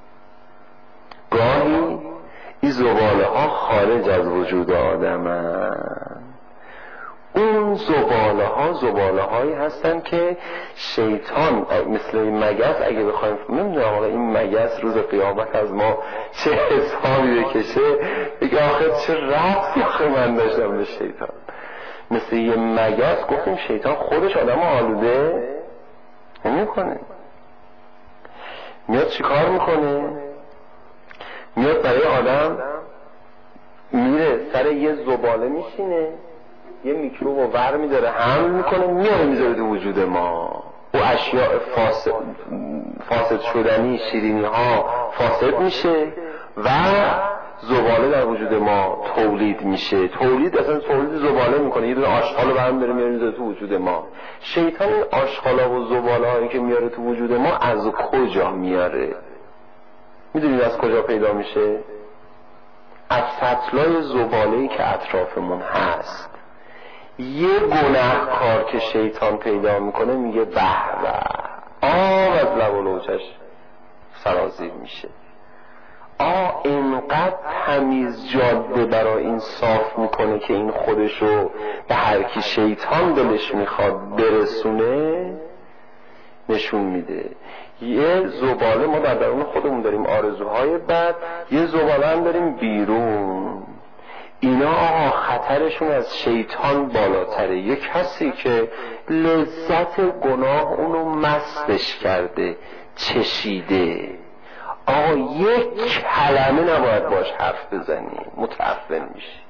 گاهی این زباله ها خارج از وجود آدمن. اون زباله هایی هستن که شیطان مثل این مگس اگه بخوایم نمیدونم آقا این مگس روز قیامت از ما چه حسابی بکشه بگه آخه چه ربطی آخه من داشتم به شیطان. مثل یه مگس گفتیم شیطان خودش آدم آلوده نمیکنه. میاد چی کار میکنه؟ میاد برای آدم میره سر یه زباله میشینه، یه میکروب رو ور میداره حمل میکنه میاره میذاره تو وجود ما. و اشیاء فاسد شدنی شیرینی ها فاسد میشه و زباله در وجود ما تولید میشه. تولید زباله میکنه، یه دونه آشغال رو برمی داره میاره میذاره تو وجود ما. شیطان این آشغالا و زباله هایی که میاره تو وجود ما از کجا میاره؟ میدونید از کجا پیدا میشه؟ از سطلای زباله‌ای که اطرافمون هست. یه گناهکار که شیطان پیدا میکنه میگه به به، آب از لب و لوچش سرازیر میشه. اینقدر تمیز جاده برای این صاف میکنه که این خودشو به هر کی شیطان دلش میخواد برسونه نشون میده. یه زباله ما در درون خودمون داریم، آرزوهای بد، یه زباله هم داریم بیرون. اینا خطرشون از شیطان بالاتره. یه کسی که لذت گناه اونو مستش کرده، چشیده، یک کلمه نباید باش حرف بزنی، متعفن میشی.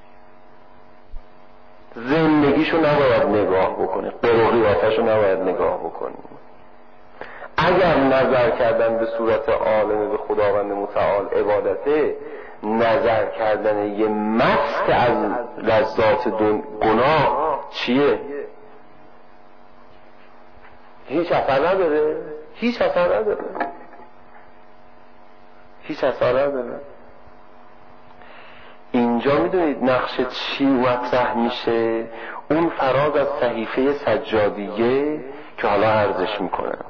زندگیشو نباید نگاه بکنی، قروقیاتشو نباید نگاه بکنی. اگر نظر کردن به صورت عالمه به خداوند متعال عبادته، نظر کردن یه مست از لذات گناه چیه؟ هیچ اثر نداره. هیچ اثر نداره. اینجا میدونید نقش چی مطرح میشه؟ اون فراز از صحیفه سجادیه که حالا عرضش میکنم.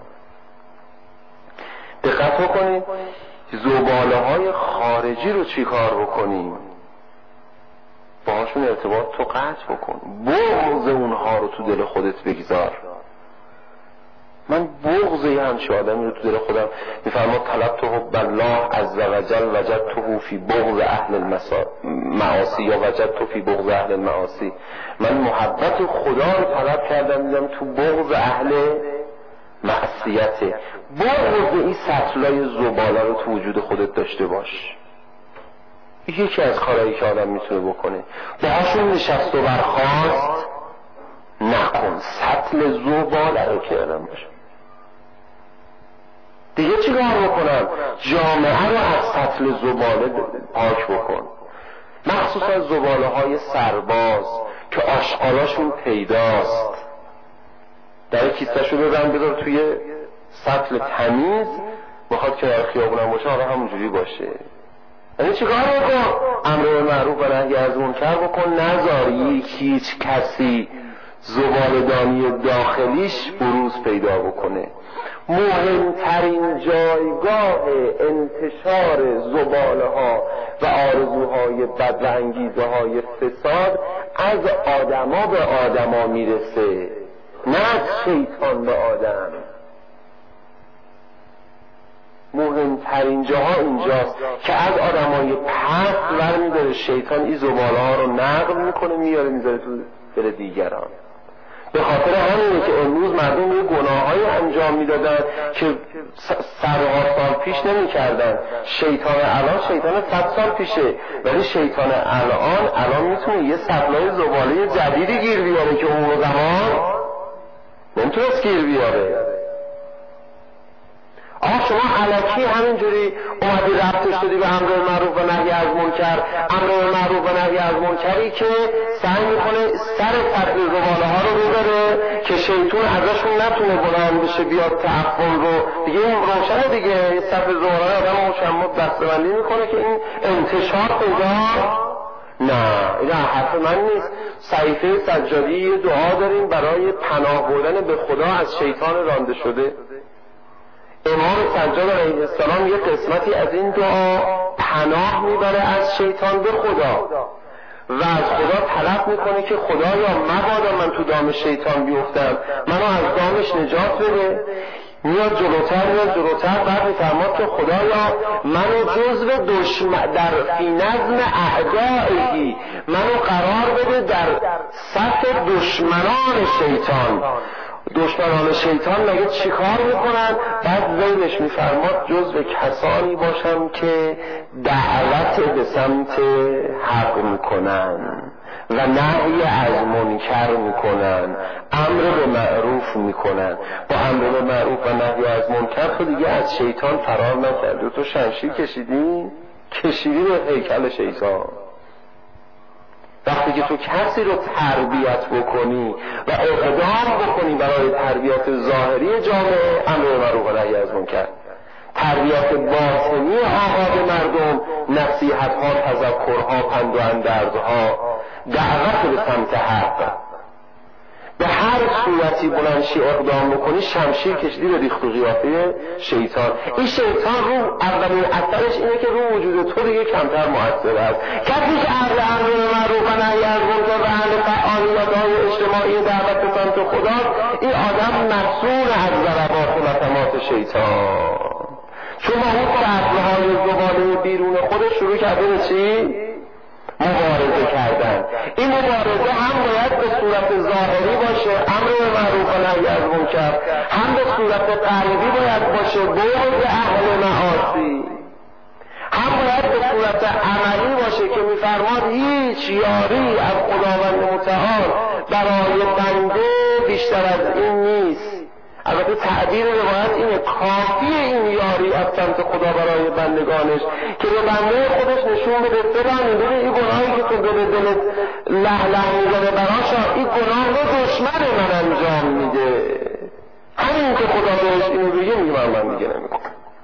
دقت بکنید زباله های خارجی رو چی کار بکنیم؟ باهاشون ارتباط تو قطع بکن. بغض اونها رو تو دل خودت بگذار. من بغض یه همچه آدمی رو تو دل خودم میفرماد طلبت حب الله عز وجل وجدته فی بغض اهل المعاصی یا وجدته فی بغض اهل المعاصی. من محبت خدا رو طلب کردم دیدم تو بغض اهل معصیته. بغض این سطلای زباله رو تو وجود خودت داشته باش. یکی از کارهایی که آدم میتونه بکنه باهاشون نشست و برخاست نکن. سطل زباله رو کردم باشه. دیگه چی کار بکنم؟ جامعه رو از سطل زباله پاک بکن، مخصوصا زباله های سرباز که آشغالاشون پیداست. در کیسه‌شو ببرن بذار توی سطل تمیز، بخواد که در خیابونم باشه حالا همونجوری باشه. یعنی چی کار بکن؟ امر به معروف و نهی از منکر بکن. نذاری هیچ کسی زباله‌دانی داخلیش بروز پیدا بکنه. مهمترین جایگاه انتشار زباله ها و آرزوهای بد و انگیزه های فساد از آدما به آدما میرسه، نه از شیطان به آدم. مهمترین جاها اینجاست که از آدمای پست برمی‌داره شیطان این زباله ها رو نقل میکنه میاره میذاره تو دل دیگران. به خاطر همینه که امروز مردم یه گناهایی انجام میدادن که صدها سال پیش نمی‌کردن. شیطان الان شیطان 100 سال پیشه، ولی شیطان الان میتونه یه سطلای زباله جدیدی گیر بیاره که اون زمان نمیتونست گیر بیاره. شما الکی همینجوری اومدی رفتش شدی به امر معروف و نهی از منکر. امر معروف و نهی از منکری که سعی میکنه سر سطل زباله ها رو ببره که شیطان ازشون نتونه بلند بشه بیاد تعفن رو دیگه. این روشنه دیگه، سطل زباله آدم مشمت دستبندی میکنه که این انتشار پیدا. نه این حرف من نیست. صحیفه سجادی یه دعا داریم برای پناه بردن به خدا از شیطان رانده شده. امام سجاد علیه السلام یه قسمتی از این دعا پناه میبره از شیطان به خدا و از خدا طلب میکنه که خدایا مبادا من تو دام شیطان بیفتم، منو از دامش نجات بده. میاد جلوتر بعد میفرماد که خدایا منو جزو در فی نظم اعدائهی، منو قرار بده در صف دشمنان شیطان. دشمنان شیطان مگه چی کار میکنن؟ بعد زیدش میفرماد جزو کسانی باشم که دعوت به سمت حق میکنن و نهی از منکر میکنن، امر به معروف میکنن. با امر به معروف و نهی از منکر تو دیگه از شیطان فرار نکردی. تو شمشیر کشیدی به هیکل شیطان. وقتی که تو کسی رو تربیت بکنی و اقدام بکنی برای تربیت ظاهری جامعه، امر به معروف و نهی از منکر، تربیت باطنی آقا به مردم، نصیحت‌ها، تذکرها، پند و اندرزها، دعوت به سمت حق. به هر صورتی بلندشی اقدام بکنی شمشیر کشیدی به ریخت و قیافه شیطان. این شیطان رو اولین اثرش اینه که رو وجود تو دیگه کمتر مؤثر است. کسی که اهل امر معروف و نهی از منکر و اهل فعالیت‌های اجتماعی دعوت به سمت خدا، این آدم مسئول از ضربات و لطمات شیطان. چون با اون فصل‌های زباله بیرون خودش شروع کرده به چی؟ مبارزه کردن. این مبارزه هم باید به صورت ظاهری باشه، امر معروف و نهی از منکر، هم به صورت قلبی باید باشه، بغض اهل معاصی، هم باید به صورت عملی باشه که میفرماد هیچ یاری از خداوند متعال برای بنده بیشتر از این نیست. البته تعبیر روایت اینه، کافی این یاری از سمت خدا برای بندگانش که به بنده خودش نشون بده ببین این گناهی که تو به دلت له میزنه براشا، این گناه رو دشمن من انجام میده. همین که خدا بهش اینو بگه میگه من دیگه نمیکنم.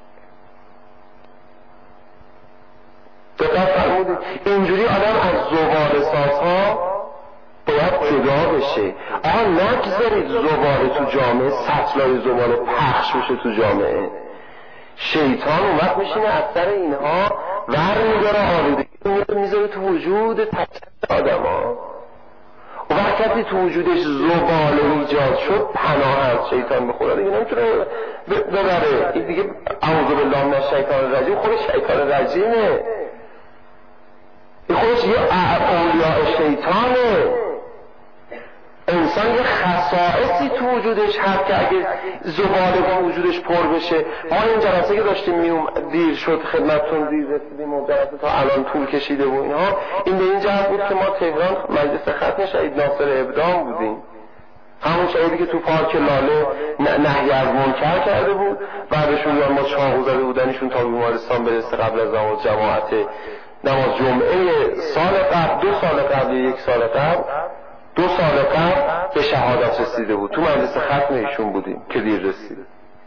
دقت فرمودید؟ اینجوری آدم از زباله سازها باید جدا بشه. آها نگذارید زباله تو جامعه، سطلای زباله پخش بشه تو جامعه. شیطان اون وقت میشینه از سر اینها ور میداره، آلودگی میذاره تو وجود آدم ها. و وقت کسی تو وجودش زباله ایجاد شد پناه از شیطان بخوره دیگه نمیتونه ببره. این دیگه اعوذ بالله من الشیطان الرجیم خودش شیطان رجیمه، این خودش یه اولیاء شیطانه. انسان یه خصائصی تو وجودش هست که اگه زباله با وجودش پر بشه. ما این جلسه که داشتیم دیر شد خدمتتون، دیر رسیدیم و جلسه تا الان طول کشیده و اینها، این به این جهت بود که ما تهران مجلس ختم شهید ناصر ابدام بودیم، همون شهیدی که تو پارک لاله نهی از منکر کرده بود، بعدشون ما چاقو زده بودنشون تا بیمارستان برسه قبل از نماز جماعت نماز جمعه سال قبل، 2 سال قبل، 1 سال قبل، 2 سال قبل به شهادت رسیده بود. تو مجلس ختم ایشون بودیم که دیر رسیده.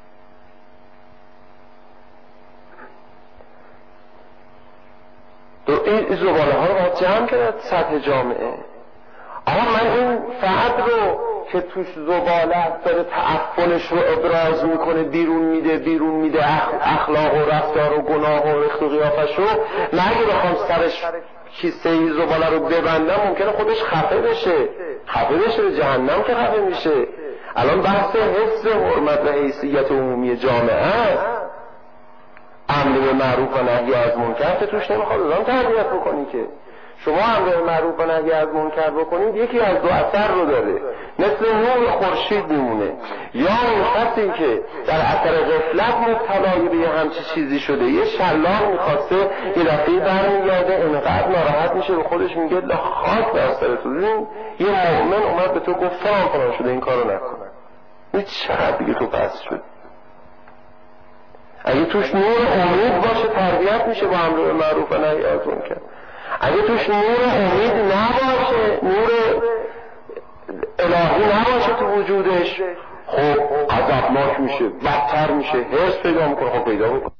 این زباله ها رو باید جمع کرد سطح جامعه. اما من این فرد رو که توش زباله داره تعفنش رو ابراز میکنه، بیرون میده اخلاق و رفتار و گناه و رخت و قیافش رو، من اگه بخوام سرش کیسه زباله رو ببندم ممکنه خودش خفه بشه به جهنم که خفه میشه. الان بحث حفظ حرمت و حیثیت عمومی جامعه است. امر به معروف و نهی از منکر که توش نمیخواد آدم تربیت بکنی که شما امر به معروف و نهی از منکر بکنید یکی از 2 اثر رو داره، مثل نور خورشید میمونه، یا اون کسی که در اثر غفلت مبتلای به همچین چیزی شده، یه شلاق میخواسته یه دفعه برمیگرده انقدر ناراحت میشه به خودش میگه خاک بر سرتون. یه مؤمن اومد به تو گفت فلان شده این کارو نکن، این چقدر دیگه تو پس شد. اگه توش نور امید باشه تربیت میشه با امر به معروف و نهی از منکر. اگه توش نور امید نباشه، نور الهی نباشه تو وجودش، خب عذابناک میشه، بدتر میشه، حرص پیدا میکنه. خب پیدا بکن.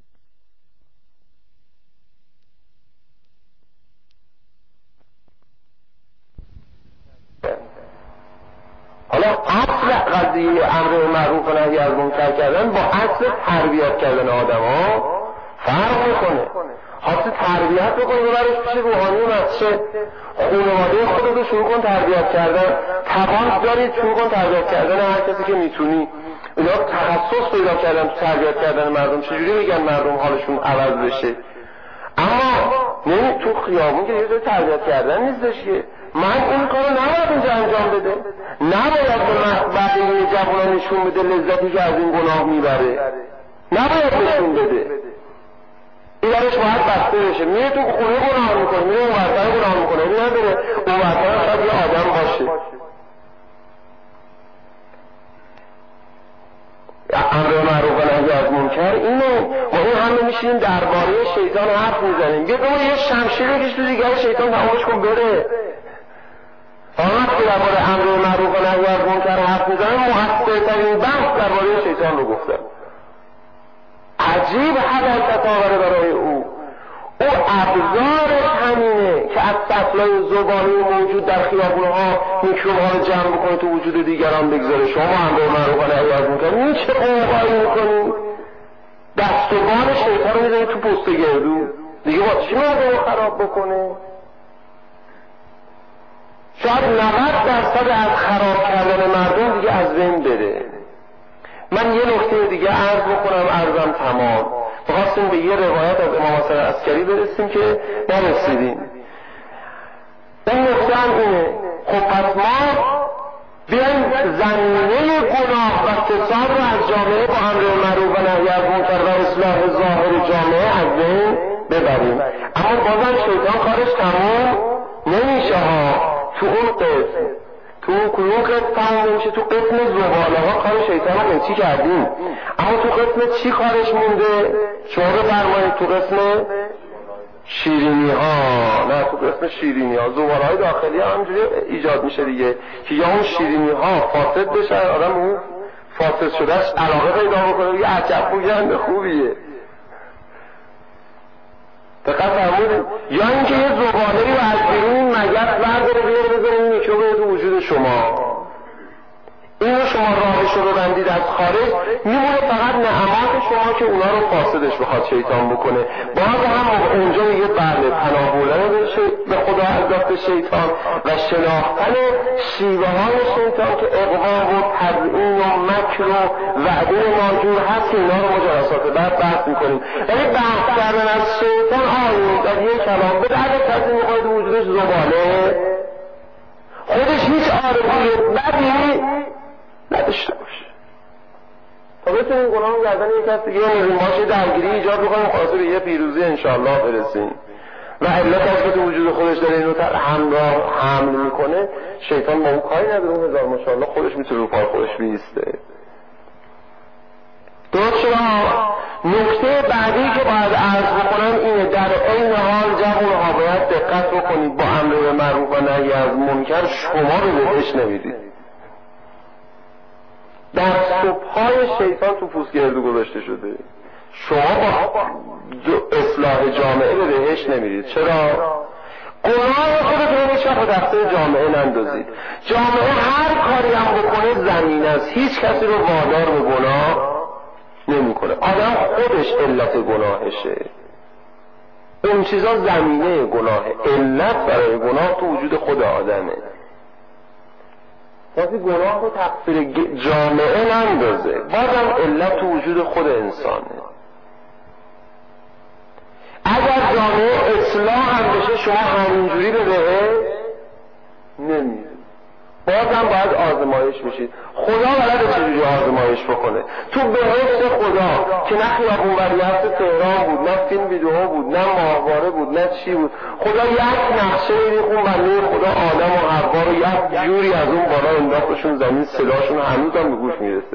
حالا اصل قضیه امر به معروف و نهی از منکر کردن با اصل تربیت کردن آدم ها فرق میکنه. خاصی تربیت بکنی ببرش پیش روحانی مسجد، خانواده خودت رو شروع کن تربیت کردن، توان دارید شروع کن تربیت کردن هر کسی که میتونی. اینا تخصص پیدا کردن تو تربیت کردن مردم، چجوری میگن مردم حالشون عوض بشه. اما نه تو خیابون که یه جای تربیت کردن نیستش که من این کارو نباید اینجا انجام بده، نباید به بقیه جوانان نشون بده لذتی که از این گناه میبره، نباید نشون بده. این درش باید بسته بشه. میره تو خونه گناه میکنه، میره اون ورطه گناه میکنه، این نداره اون ورطه شاید یه آدم باشه. امر معروف و نهی از منکر اینه. ما این همه میشینیم درباره شیطان حرف میزنیم. بیا بابا یه شمشیر بکش تو دیگر شیطان تمامش کن بره. آنها که درباره امر معروف و نهی از منکر حرف میزنیم، مؤثرترین بحث درباره شیطان رو گفتم. عجیب حلاکت آوره برای او ابزارش همینه که از سطلای زبانی موجود در خیابونها میکروب‌ها رو جمع بکنه تو وجود دیگران بگذاره. شما هم به معروف و نهی از منکر این چه قوقایی میکنی؟ دست و بال شیطان رو میزنی تو پوست گردو دیگه با چی مردم رو خراب بکنه؟ شاید 90% از خراب کردن مردم دیگه از بین بره. من یه نکته دیگه عرض بکنم، عرضم تمام. بخواستیم به یه روایت از امام حسن عسکری برسیم که نرسیدیم. این نکته هم اینه، خب پس ما بیایم زمینه گناه و فساد رو از جامعه با امر معروف و نهی از منکر و اصلاح ظاهر جامعه از بین ببریم. اما بازم شیطان کارش تمام نمیشه ها. تو اون قسم تو کدوم قسم تمام نمیشه؟ تو قسم زباله ها کار شیطان رو قیچی کردیم، اما تو قسم چی کارش مونده؟ شما بفرمایید. تو قسم شیرینی ها. نه، تو قسم شیرینی ها زباله های داخلی ها همجوری ایجاد میشه دیگه که یا اون شیرینی ها فاسد بشه، آدم اون فاسد شدهش علاقه پیدا بکنه یه عجب بگنده خوبیه. دقیق فرمودید؟ یا اینکه یه زباله‌ای رو از بیرون مگس برداره بیاره بذاره این میکروب تو وجود شما. این رو شما راهش رو بندید از خارج، میمونه فقط نعمات شما که اونا رو فاسدش بخواد شیطان بکنه. باز هم اونجا میگه بله، پناه بردن به خدا از دست شیطان و شناختن شیوه های شیطان که اغوا و تزیین و مکر و وعده ناجور هست، اینا رو مجلسات بعد بحث میکنیم. یعنی بحث کردن از شیطان در یک کلام به درد کسی میخواید وجودش زباله، خودش هیچ آرزوی بدی نداشته باشه تا بتونیم گناه گردن یک کس دیگه نمیدیم باشه درگیری ایجاد بکنیم، خلاصه به یه پیروزی انشاءالله برسیم. و علت هست که تو وجود خودش داره اینو همراه حمل میکنه، شیطان با اون کاری نداره، اون هزار ماشاءالله خودش میتونه رو پای خودش بیسته. درست شد؟ نکته بعدی که باید عرض بکنم اینه، در این حال جوانها باید دقت بکنید با امر معروف و نهی از منکر شما رو بهش نمیدید. در صبح‌های شیطان تو پوست گردو گذاشته شده. شما با اصلاح جامعه به بهشت نمیرید. چرا؟ گناه خودتون رو چرا دسته جامعه نندازید. جامعه هر کاری هم بکنه زمین است، هیچ کسی رو وادار به گناه نمی‌کنه. آدم خودش علت گناهشه. اون چیزا زمینه گناهه. علت برای گناه تو وجود خود آدمه. کسی گناه رو تقصیر جامعه نندازه، بازم علت تو وجود خود انسانه. اگر جامعه اصلاح هم بشه شما همینجوری به بهشت نمیرید، بازم باید آزمایش بشید. خدا بلده چجوری آزمایش بکنه. تو بهشت خدا که نه خیابون ولیعصر تهران بود، نه فیلم ویدیو بود، نه ماهواره بود، نه چی بود، خدا یک نقشه میخون بنده خدا آدم و حوا رو یک جوری از اون بالا انداختشون زمین، صداشون هنوز هم به گوش میرسه.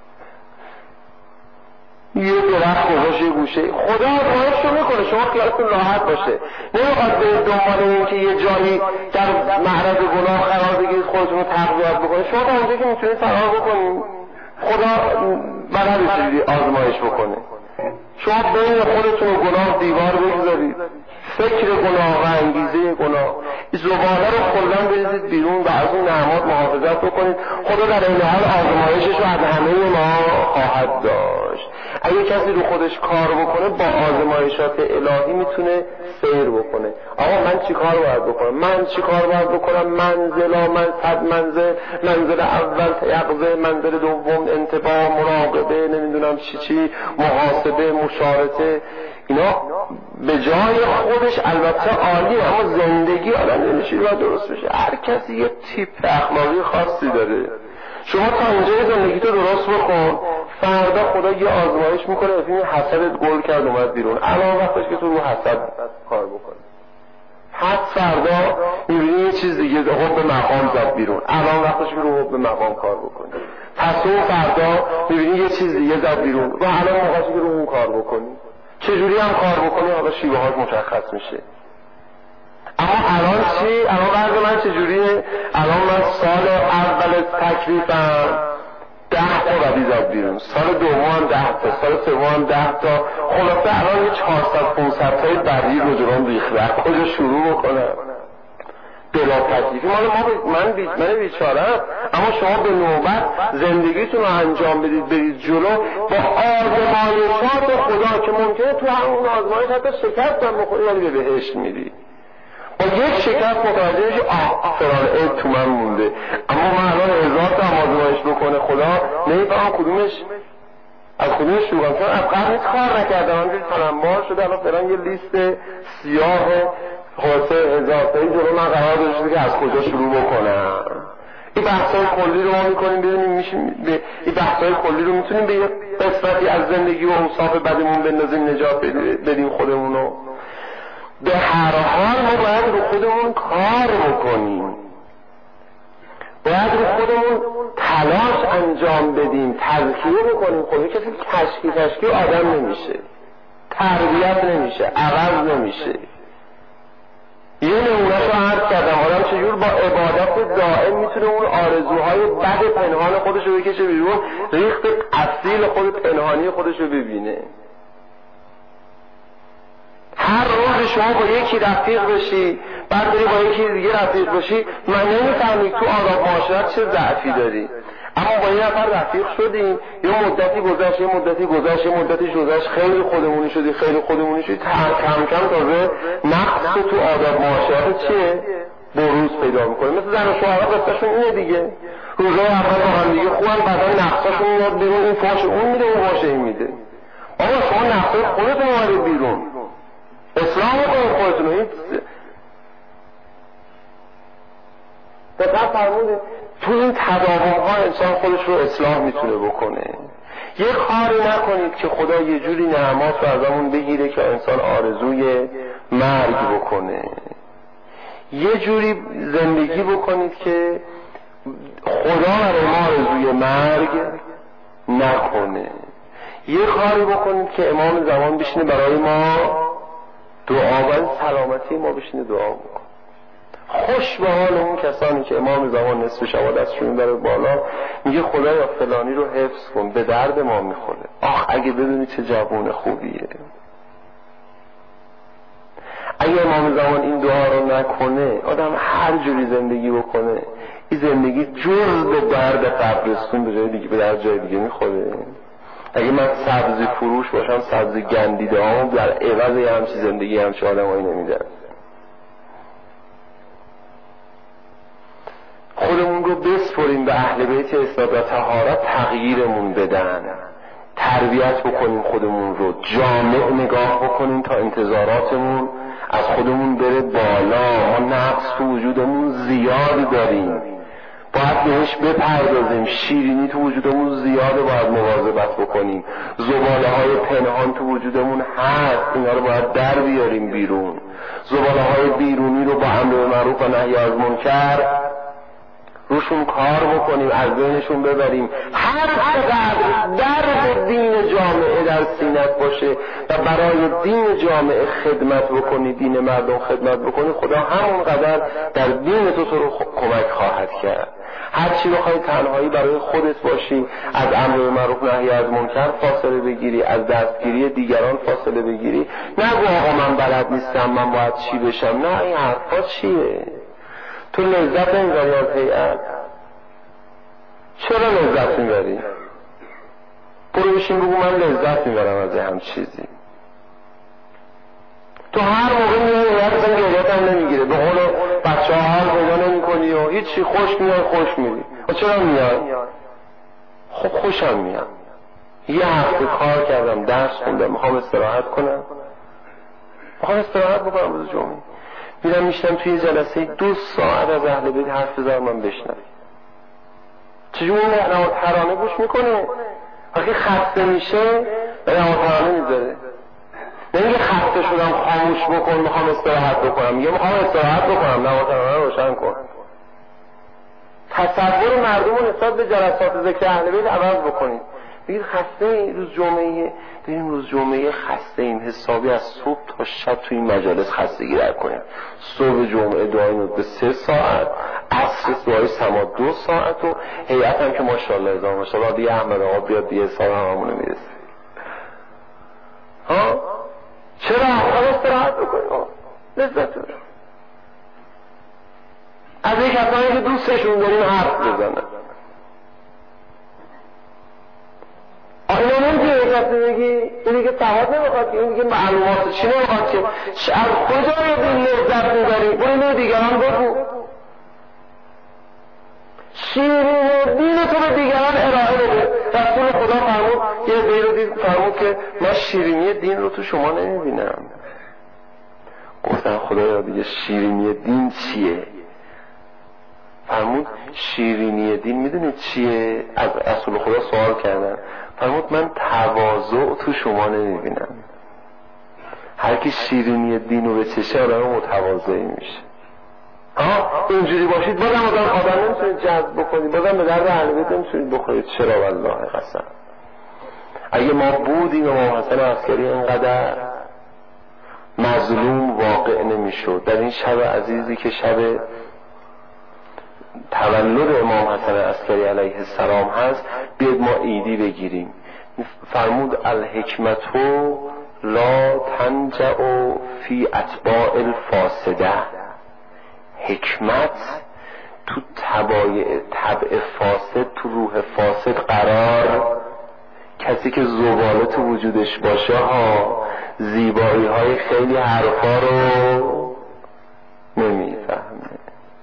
یه درخت گذاشت یه گوشه، خدا آزمایش رو میکنه، شما خیالتون راحت باشه. نمیخواد به دنبال این که یه جایی در معرض گناه قرار بگیرید خودتون رو تقویت بکنید. شما تا اونجا که میتونید فرار بکنید، خدا بلده چجوری آزمایش بکنه. شما بین خودتون و گناه دیوار بگذارید، فکر گناه و انگیزه گناه، زباله رو کلا بریزید بیرون و از اون نعمات محافظت بکنید. خدا در این حال آزمایشش رو از همه ما خواهد داشت. اگه کسی رو خودش کار بکنه با آزمایشات الهی میتونه سیر بکنه. آقا من چی کار باید بکنم؟ من چی کار باید بکنم؟ منزل منزل اول یقظه، منزل دوم انتباه، مراقبه، نمیدونم چی محاسبه، مشارطه، اینا به جای خودش البته عالیه، اما زندگی آدم نمیشه باید درست بشه. هر کسی یه تیپ اخلاقی خاصی داره. شما تا اینجا زندگی تو درست بکن، فردا خدا یه آزمایش میکنه، این حسدت گل کرد اومد بیرون، الان وقتش که تو رو حسد کار بکنی. پس فردا میبینی یه چیز دیگه حب به مقام زد بیرون، الان وقتش که رو حب به مقام کار بکنی. پس اون فردا میبینی یه چیز دیگه زد بیرون و الان موقعش که رو اون کار بکنی. چجوری هم کار بکنی حالا شیوه هاش مشخص میشه. اما الان چی؟ الان قرض من چجوریه؟ الان من سال اول تکلیفم 10 مربی زد بیرون، سال دوم هم 10 تا، سال سوم هم 10 تا. خلاصه الان یه 400-500 تای بدی رو جلوم ریخته. کجا شروع بکنم؟ بلا تکلیفی من بیچاره‌ام. اما شما به نوبت زندگیتون رو انجام بدید، برید جلو با آزمایشات خدا که ممکنه تو همون آزمایش حتی شکست هم بخوری ولی به بهشت میری. با یک شکست متوجه میشی فلان عیب تو من مونده، اما من الان 1000 تا آزمایش بکنه خدا نمیفهمم از کدومش شروع کنم، چون از قبل هیچ کار نکردم. من دیگه تنبار شده الان فلان یه لیست سیاه خلاصه 1000 تایی جلو من قرار داشته که از کجا شروع بکنم. این بحث‌های کلی رو ما می‌کنیم ببینیم این بحث‌های کلی رو می‌تونیم به یه قسمتی از زندگی و اوصاف بدمون بندازیم، نجات بدیم خودمون رو. به هر حال ما باید رو خودمون کار بکنیم، باید رو خودمون تلاش انجام بدیم، تزکیه بکنیم. خود کسی تشکیل آدم نمیشه، تربیت نمیشه، عوض نمیشه. یه نمونه‌شو عرض کردم، آدم چجور با عبادت دائم میتونه اون آرزوهای بد پنهان خودشو بکشه بیرون، ریخت اصیل خود پنهانی خودشو ببینه. هر روز شما با یکی رفیق بشی، بعد بری با یکی دیگه رفیق بشی، من نمیفهمی تو آداب معاشرت چه ضعفی داری. اما با یه نفر رفیق شدیم، یه مدتی گذشت، خیلی خودمونی شدی، کم کم تازه نقص تو آداب معاشرت چیه؟ بروز پیدا میکنه. مثل زن و شوهر قصه‌شون اینه دیگه. روزای اول با هم دیگه خوبن، بعدا نقصاشون میاد بیرون، این فاش اون میده، اون فاش این میده. آقا شما نقصای خودتون اومدید بیرون، اصلاح کنید خودتون رو. دقیق فرمودید تو این تداوم ها انسان خودش رو اصلاح میتونه بکنه. یه کاری نکنید که خدا یه جوری نعمات رو ازمون بگیره که انسان آرزوی مرگ بکنه. یه جوری زندگی بکنید که خدا برای ما آرزوی مرگ نکنه. یه کاری بکنید که امام زمان بشینه برای ما دعا و سلامتی ما بشینه دعا بکنه. خوش به حال اون کسانی که امام زمان نصف شب دستشون میبره بالا میگه خدایا فلانی رو حفظ کن، به درد ما میخوره. اگه بدونی چه جوون خوبیه. اگه امام زمان این دعا رو نکنه، آدم هر جوری زندگی بکنه، این زندگی جز به درد قبرستون به جای دیگه میخوره. اگه من سبزی فروش باشم، سبزی گندیده هم در عوض یه همچی زندگی همچی آدم هایی نمیدن. خودمون رو بسپریم به اهل بیت اصلاح و طهارت، تغییرمون بدن، تربیت بکنیم خودمون رو، جامع نگاه بکنیم تا انتظاراتمون از خودمون بره بالا. ما نقص تو وجودمون زیاد داریم، باید بهش بپردازیم. شیرینی تو وجودمون زیاده، باید مواظبت بکنیم. زباله های پنهان تو وجودمون هست، اینا رو باید در بیاریم بیرون. زباله های بیرونی رو با امر معروف و نهی از منکر روشون کار بکنیم، از بینشون ببریم. هر قدر درد دین جامعه در سینت باشه و برای دین جامعه خدمت بکنی، دین مردم خدمت بکنی، خدا همون قدر در دین تو رو کمک خواهد کرد. هر چی بخوای تنهایی برای خودت باشی، از امر معروف نهی از منکر فاصله بگیری، از دستگیری دیگران فاصله بگیری. نگو آقا من بلد نیستم، من باید چی بشم. نه، این حرفا چیه؟ تو لذت نمیبری از هیئت؟ چرا لذت میبری؟ برو بشین بگو من لذت میبرم از هم چیزی. تو هر موقع میای هیئت اصلا گریت هم نمیگیره، به قول بچه ها حال پیدا نمی کنی و هیچی، خوش میای خوش میری. و چرا میای؟ خب خوشم میاد، یه هفته کار کردم، درس خوندم، میخوام استراحت کنم، میخوام استراحت بکنم. روز جمعه میرم میشنم توی جلسه 2 ساعت از اهل بیت حرف بزنم، من بشنم. چجور نوات ترانه گوش میکنه؟ وقتی خسته میشه به نوات ترانه میذاره. نمیگه خسته شدم خاموش بکن میخوام استراحت بکنم، میگه میخوام استراحت بکنم، نوات ترانه روشن کن. تصور مردم رو نسبت به جلسات ذکر اهل بیت عوض بکنید. بگید خسته این روز جمعه، بریم روز جمعه خسته ایم، حسابی از صبح تا شب توی این مجالس خستگی در کنیم. صبح جمعه دعاییم به 3 ساعت، عصر دعای سما 2 ساعت و هیئت هم که ماشاءالله هزار ماشاءالله دیگه احمد آقا بیاد دیگه حساب هممونه میرسه. چرا؟ استراحت بکنیم، لذت ببریم، از یک کسانی که دوستشون داریم حرف بزنن. اینا نمیگه یک کسی بگی اینی که تحاد نمیخواد، اینی که معلومات چی نمیخواد، که از کجا این لذت میبری؟ اونو دیگران بگو، شیرین دین تو به دیگران ارائه بده. رسول خدا فرمود، یه دیر رو دید فرمود که من شیرینی دین رو تو شما نمیبینم. گفتن خدایا دیگه شیرینی دین چیه؟ فرمود شیرینی دین میدونید چیه؟ از رسول خدا سوال کردن، فرمود من تواضع تو شما نمیبینم. هر کی شیرینی دین رو بچشه آدم متواضعی میشه. اینجوری باشید بازم آدم نمیتونید جذب بکنید، بازم به درد اهل بیت نمیتونید بخورید. چرا؟ والله قسم اگه ما بودیم امام حسن عسکری اینقدر مظلوم واقع نمیشد. در این شب عزیزی که شب تولد امام حسن عسکری علیه السلام هست، بیاید ما عیدی بگیریم. فرمود الحکمتو لا تنجع فی اتباع الفاسده. حکمت تو طبع فاسد، تو روح فاسد قرار. کسی که زباله تو وجودش باشه زیبایی های خیلی حرفا رو نمیفهمه.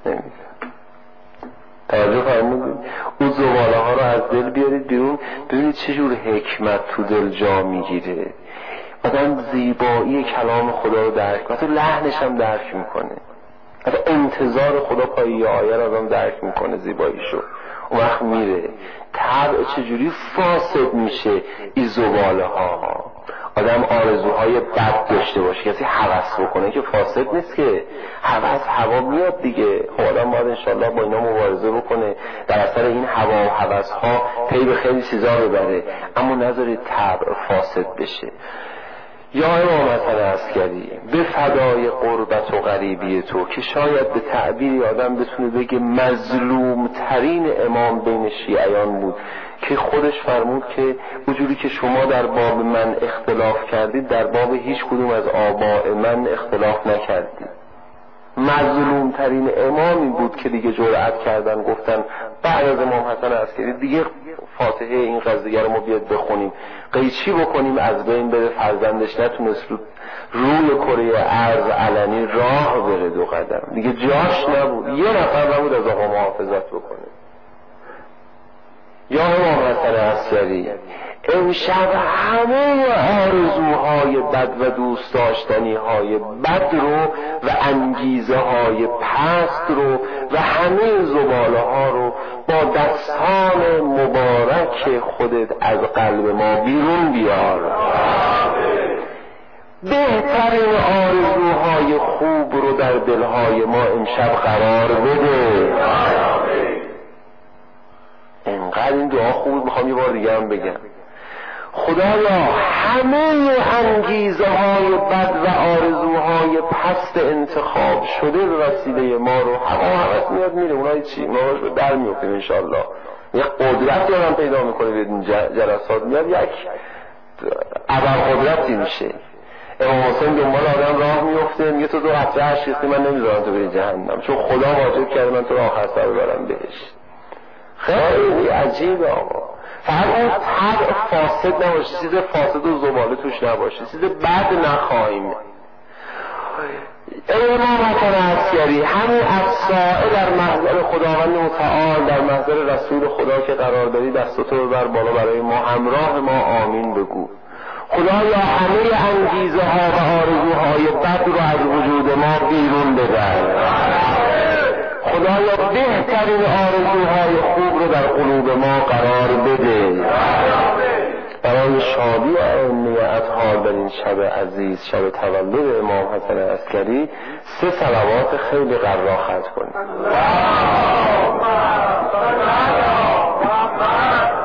توجه فرمودید؟ اون زباله ها رو از دل بیارید بیرون، ببینید چجور حکمت تو دل جا میگیره. آدم زیبایی کلام خدا رو درک میکنه، لحنش هم درک میکنه، حتی انتظار خدا پای یه آیه رو آدم درک میکنه زیباییشو. اون وقت میره طبع چجوری فاسد میشه. این زباله ها آدم آرزوهای بد داشته باشه، کسی هوس بکنه که فاسد نیست که. هوس هوا میاد دیگه. آدم باید انشالله با اینا مبارزه بکنه، در اثر این هوا و هوس ها پی به خیلی چیزا ببره، اما نذارید طبع فاسد بشه. یا امام حسن عسکری به فدای قربت و غریبی تو، که شاید به تعبیری آدم بتونه بگه مظلوم ترین امام بین شیعیان بود، که خودش فرمود که اونجوری که شما در باب من اختلاف کردید در باب هیچ کدوم از آباء من اختلاف نکردید. مظلوم ترین امامی بود که دیگه جرأت کردن گفتن بعد از امام حسن عسکری دیگه فاتحه این قضیه رو ما بیاد بخونیم، قیچی بکنیم از بین بره، فرزندش نتونست روی کره ارض علنی راه بره 2 قدم، دیگه جاش نبود، یه نفر نبود از آقا محافظت بکنه. یا امام حسن عسکری امشب همه آرزوهای بد و دوست داشتنی های بد رو و انگیزه های پست رو و همه زباله ها رو با دستان مبارک خودت از قلب ما بیرون بیار. بهترین آرزوهای خوب رو در دلهای ما امشب قرار بده. اینقدر این دعا خوب، میخوام یه بار دیگه هم بگم. خدایا همه انگیزه های بد و آرزوهای پست انتخاب شده به وسیله ما رو، هوا میاد میره، اونایی چی؟ ما رو در میفتیم انشالله. یک قدرتی هم پیدا میکنه به جلسات میاد، یک ابر قدرتی میشه. امام حسین دنبال آدم راه میفته، میگه تو 2 قطره اشک ریختی، من نمیذارم تو بری جهنم، چون خدا واجب کرده من تو رو آخر سر ببرم بهشت. خیلی عجیبه آقا. فقط اون طبع فاسد نباشه، چیز فاسد و زباله توش نباشه، چیز بد نخواهیم. امام حسن عسکری همین افسائه در محضر خداوند متعال، در محضر رسول خدا که قرار داری، دستاتو ببر بالا برای ما، همراه ما آمین بگو. خدایا همه انگیزه ها و آرزوهای بد رو از وجود ما بیرون ببر. خدایا بهترین آرزوهای خوب رو در قلوب ما قرار بده. برای شادی و امنیت حال در این شب عزیز، شب تولد امام حسن عسکری، 3 صلوات خیلی قراخت کنید.